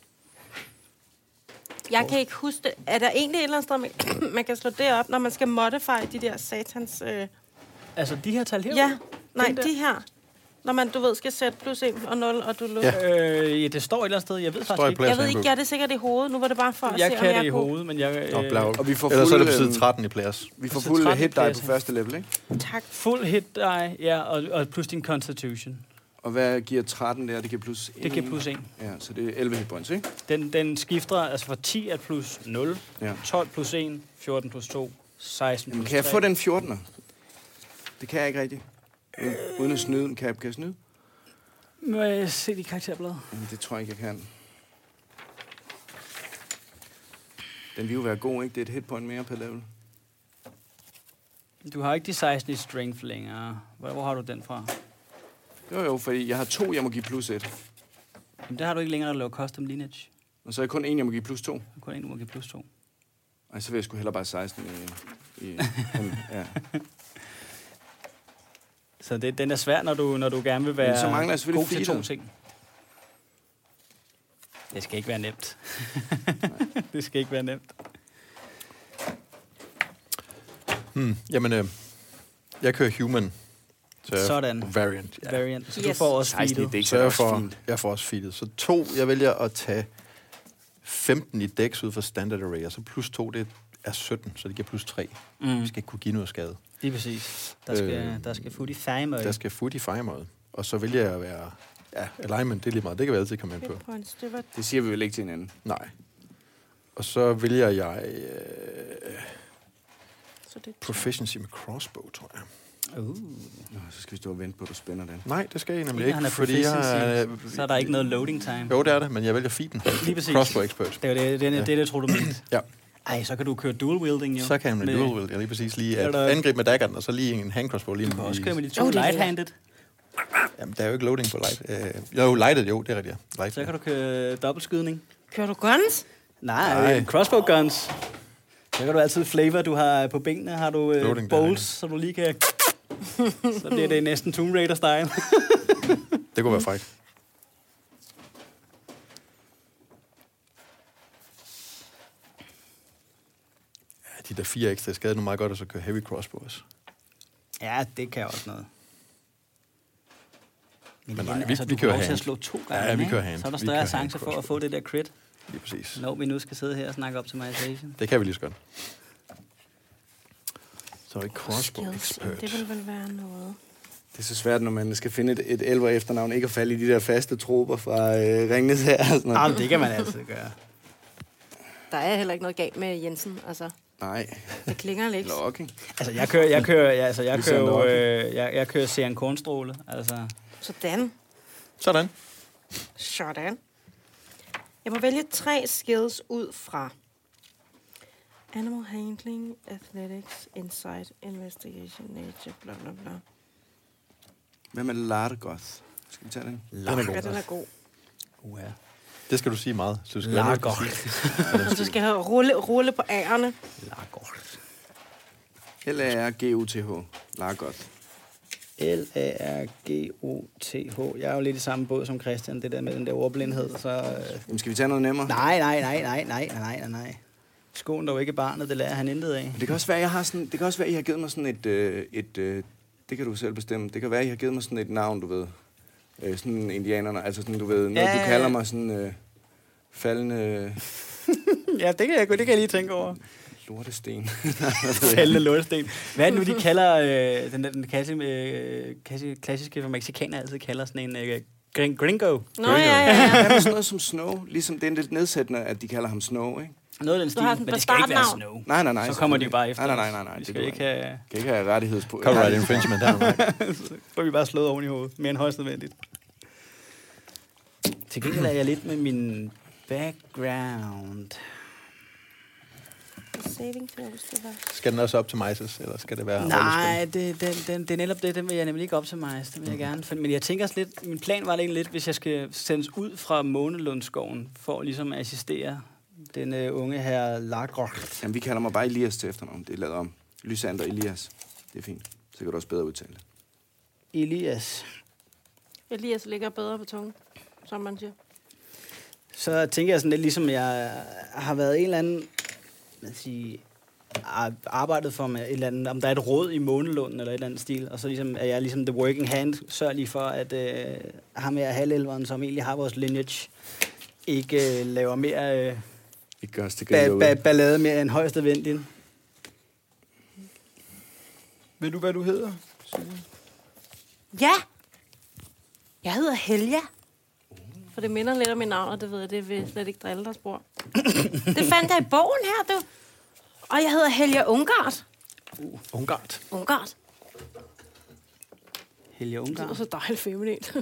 Jeg kan ikke huske det. Er der egentlig et eller andet sted, man, man kan slå det op, når man skal modify de der satans... Øh... Altså de her tal her? Ja, nej, de her. Når man, du ved, skal sætte plus en og nul, og du lukker. Ja. Øh, ja, det står et eller andet sted. Jeg ved faktisk ikke. Jeg ved ikke, jeg er det sikkert i hovedet. Nu var det bare for at jeg se, kan om jeg det i kunne. hovedet, men jeg... Øh... Nå, og vi får ellers fuld, er det på side tretten i players. Vi får fuld hit die på første level, ikke? Tak. Fuld hit die, ja, og, og plus din constitution. Og hvad giver tretten der? Det giver plus en. Det giver plus en. Ja, så det er elleve hit points, ikke? Den, den skifter, altså for ti er plus nul, ja. tolv plus en, fjorten plus to, seksten Jamen, plus kan jeg tre. få den fjortener? Det kan jeg ikke rigtigt. Uden at snyde. Kan jeg, kan jeg snyde? Må jeg se de karakterblade? Jamen, det tror jeg ikke, jeg kan. Den vil jo være god, ikke? Det er et hit point mere per level. Du har ikke de seksten i strength længere. Hvor, hvor har du den fra? Jo, jo, fordi jeg har to, jeg må give plus et. Jamen, der har du ikke længere, der laver custom lineage. Og så er jeg kun en, jeg må give plus to. Der er kun en, du må give plus to. Ej, så vil jeg sgu hellere bare seksten i... i ja. Så det, den er svær, når du, når du gerne vil være så mangler jeg god til to feeder. ting. Det skal ikke være nemt. Det skal ikke være nemt. Hmm, jamen, øh, jeg kører human. Så Sådan. Variant. Ja. Variant. Så Yes. du får også seksten, feedet. det er ikke Så så jeg også får, fint. jeg får også feedet. Så to, jeg vælger at tage femten i dex ud for standard array, og så plus to, det er sytten, så det giver plus tre. Mm. Vi skal ikke kunne give noget skade. Lige præcis. Der skal, Øh, der skal food i fire Der skal foot i fire mode. Og så vælger jeg at være... Ja, alignment, det er lige meget. Det kan vi altid komme ind på. Points, det var... Det siger vi vel ikke til hinanden. Nej. Og så vælger jeg øh, Så det... proficiency med crossbow, tror jeg. Uh. Nå, så skal vi stå og vente på, at du spænder den. Nej, det skal jeg nemlig Ja, ikke, han er fordi jeg... proficiency, så er der ikke noget loading time. Jo, det er det, men jeg vælger feeden. Lige præcis. Crossbow expert. Det er det, det, det, det, det tror du mente. Ja. Ej, så kan du køre dual wielding, jo. Så kan man Med- dual wield, jeg lige præcis lige Er at der- angribe med daggeren, og så lige en hand crossbow lige Du kan også køre med de to Oh, det er light-handed. Jamen, der er jo ikke loading på light. Øh, jo, lighted, jo, det er rigtigt. Ja. Light, Så kan du køre dobbeltskydning. Kører du guns? Nej, Nej. Nej. crossbow guns. Så kan du altid flavor, du har på benene, har du øh, Loading, der er bowls, så du lige kan... Så bliver det næsten Tomb Raider-style. Det kunne være frækt. de der fire ekstra skade nu meget godt, og så køre heavy crossbows. Ja, det kan også noget. Men, Men igen, nej, vi- altså, vi du kører får lov til hand. at slå to gange, Ja, vi ikke? kører hand. Så er der Vi større kører chance hand for at få det der crit, Lige præcis. når vi nu skal sidde her og snakke optimization. Det kan vi lige så godt. Så er det crossbow Skills, expert. det vil vel være noget. Det er så svært, når man skal finde et, et elver efternavn, ikke at falde i de der faste troper fra øh, Ringnes her. Og sådan noget. Ah, det kan man altid gøre. Der er heller ikke noget galt med Jensen, altså. Nej, Det klinger lidt. logging. Altså, jeg kører, jeg kører, jeg, altså, jeg Ligesom kører, jo, Loki. øh, jeg, jeg kører Sean Kornstråle, altså. Sådan. Sådan. Sådan. Jeg må vælge tre skills ud fra Animal Handling, Athletics, Insight, Investigation, Nature, bla bla bla. Hvad med Largoth? Skal vi tage den? Den er Ja, god. den er god. Uh, ja. Det skal du sige meget. Så du skal Largoth. Og du skal have rulle, rulle på ærerne. Largoth. L A R G U T H. Largoth. L A R G O T H. Jeg er jo lidt i samme båd som Christian, det der med den der ordblindhed, så... Øh... Jamen, skal vi tage noget nemmere? Nej, nej, nej, nej, nej, nej, nej, nej. Skoen dog ikke barnet, det lærer han intet af. Det kan også være, jeg har sådan, det kan også være, I har givet mig sådan et, øh, et øh, det kan du selv bestemme. Det kan være, I har givet mig sådan et navn, du ved. Øh, sådan indianerne, altså sådan, du ved, når Ja. du kalder mig sådan øh, faldende Ja, det kan jeg, det kan jeg lige tænke over. lortesten. Fældende lortesten. Hvad er det nu, de kalder øh, den, den klassiske, øh, klassiske, klassiske, hvad mexikanere altid kalder sådan en øh, gring- gringo? Nå, ja, ja, ja. Hvad med sådan noget som Snow? Ligesom det er lidt nedsættende, at de kalder ham Snow, ikke? Noget af den stil, har sådan men det skal ikke være bastardnavn. Snow. Nej, nej, nej. Så kommer de selvfølgelig. bare efter Nej, nej, os. nej, nej, nej. Vi Det skal går ikke have... kan ikke have rettigheds på. Copyright infringement der. Så får vi bare slået oven i hovedet. Mere end højst nødvendigt. Til gengæld er jeg lidt med min background. Saving throws, det var... Skal den også optimises, eller skal det være Nej, det, den, den, det er netop det. Den vil jeg nemlig ikke optimize. Det vil jeg gerne. For- Men jeg tænker også lidt... Min plan var egentlig lidt, hvis jeg skal sendes ud fra Månelundskoven for at ligesom assistere den uh, unge her Largoth. Jamen, vi kalder mig bare Elias til efternavn. Det er lavet om. Lysander Elias. Det er fint. Så kan du også bedre udtale det. Elias. Elias ligger bedre på tungen, som man siger. Så tænker jeg sådan lidt ligesom, jeg har været en eller anden, hvad sige, ar- arbejdet for med et eller andet, om der er et råd i Månelunden eller et eller andet stil, og så ligesom, er jeg ligesom the working hand, sørger lige for, at øh, ham her halvelveren, som egentlig har vores lineage, ikke øh, laver mere øh, Ikke gør os til ba- grin ba- ballade mere end højst vendt. Ved du, hvad du hedder? Ja! Jeg hedder Helja. For det minder lidt om mit navn, og det ved jeg, det vil slet ikke drille dig, spor. Det fandt jeg i bogen her, du. Og jeg hedder Helja Ungard. Uh, Ungard. Ungard. Helge Det Ungarn. er så dejligt feminint.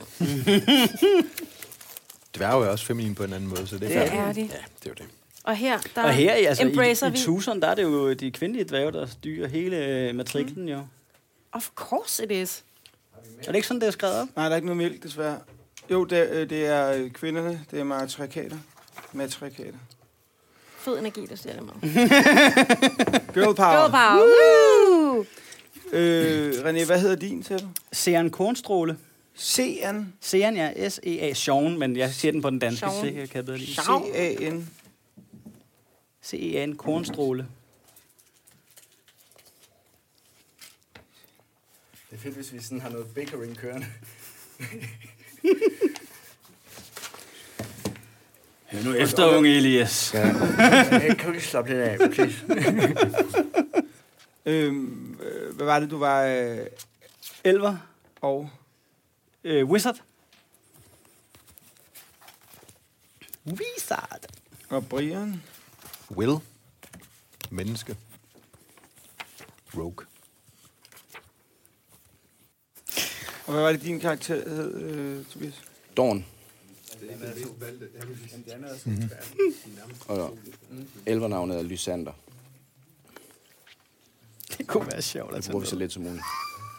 Dværge er også feminin på en anden måde, så det er Det færdigt. er de. Ja, det er jo det. Og her, der Og her altså, embracer i, i vi... Tucson, der er det jo de kvindelige dværge, der styrer hele øh, matriklen, mm. jo. Of course it is. Er det ikke sådan, det er skrevet op? Nej, der er ikke noget mælk, desværre. Jo, det, er- øh, det er øh, kvinderne. Det er matrikater. Matrikater. Fed energi, der siger det med. Girl power. Go, power. Woo! Øh, René, hvad hedder din, siger du? Sean Kornstråle. C-N. Sean, ja, S E A, Sean, men jeg siger den på den danske, Sean. så det kan jeg bedre lide. C-A-N. C E A N, Kornstråle. Det er fedt, hvis vi sådan har noget bickering kørende. Hør nu efter, unge Elias. Ja. Kan du lige slappe lidt af, please? Øhm, øh, hvad var det, du var? Øh, Elver. og Øh, Wizard. Wizard. og Brian. Will. Menneske. Rogue. Og hvad var det, din karakter hed, øh, Tobias? Dawn. Og elvernavnet er Lysander. Det kunne være sjovt at Det tage bruger vi så med. lidt som muligt.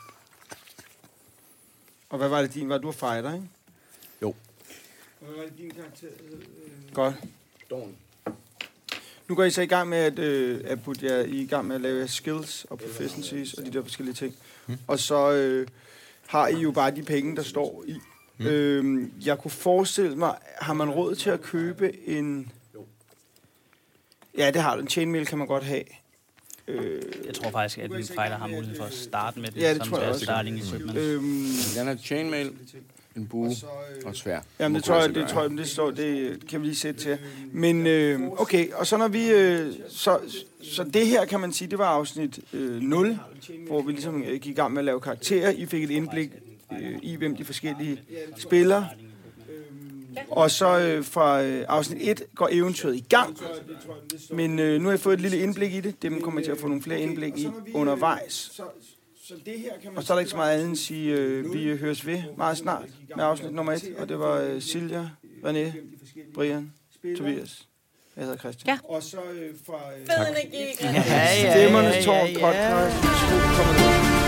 Og hvad var det, din var? Du var fighter, ikke? Jo. Og hvad var det, din karakter hed? Øh... Godt. Dawn. Nu går I så i gang med at, øh, at putte jer i gang med at lave skills og proficiencies og de der forskellige ting. Mm. Og så øh, har I jo bare de penge, der står i. Mm. Øh, jeg kunne forestille mig, har man råd til at købe en... Ja, det har du. En chainmail kan man godt have. Øh, Jeg tror faktisk, at en fighter har mulighed for at starte med det, Ja, det som tror jeg skal også. starting equipment. øhm, Den har chainmail, en bue og svær. Jamen, det tror jeg, det, tror jeg, det står, det kan vi lige sætte til. Men øh, okay, og så når vi, øh, så, så det her kan man sige, det var afsnit øh, nul, hvor vi ligesom øh, gik i gang med at lave karakterer. I fik et indblik øh, i, hvem de forskellige spillere. Og så øh, fra øh, afsnit et går eventyret i gang. Men øh, nu har jeg fået et lille indblik i det. Dem kommer jeg til at få nogle flere indblik i undervejs. Og så er der ikke så meget andet end at sige, øh, vi høres ved meget snart med afsnit nummer et. Og det var øh, Silja, René, Brian, Tobias. Jeg hedder Christian. Ja. Og så øh, fra... Øh, Fed energi. Stemmernes Tårn podcast.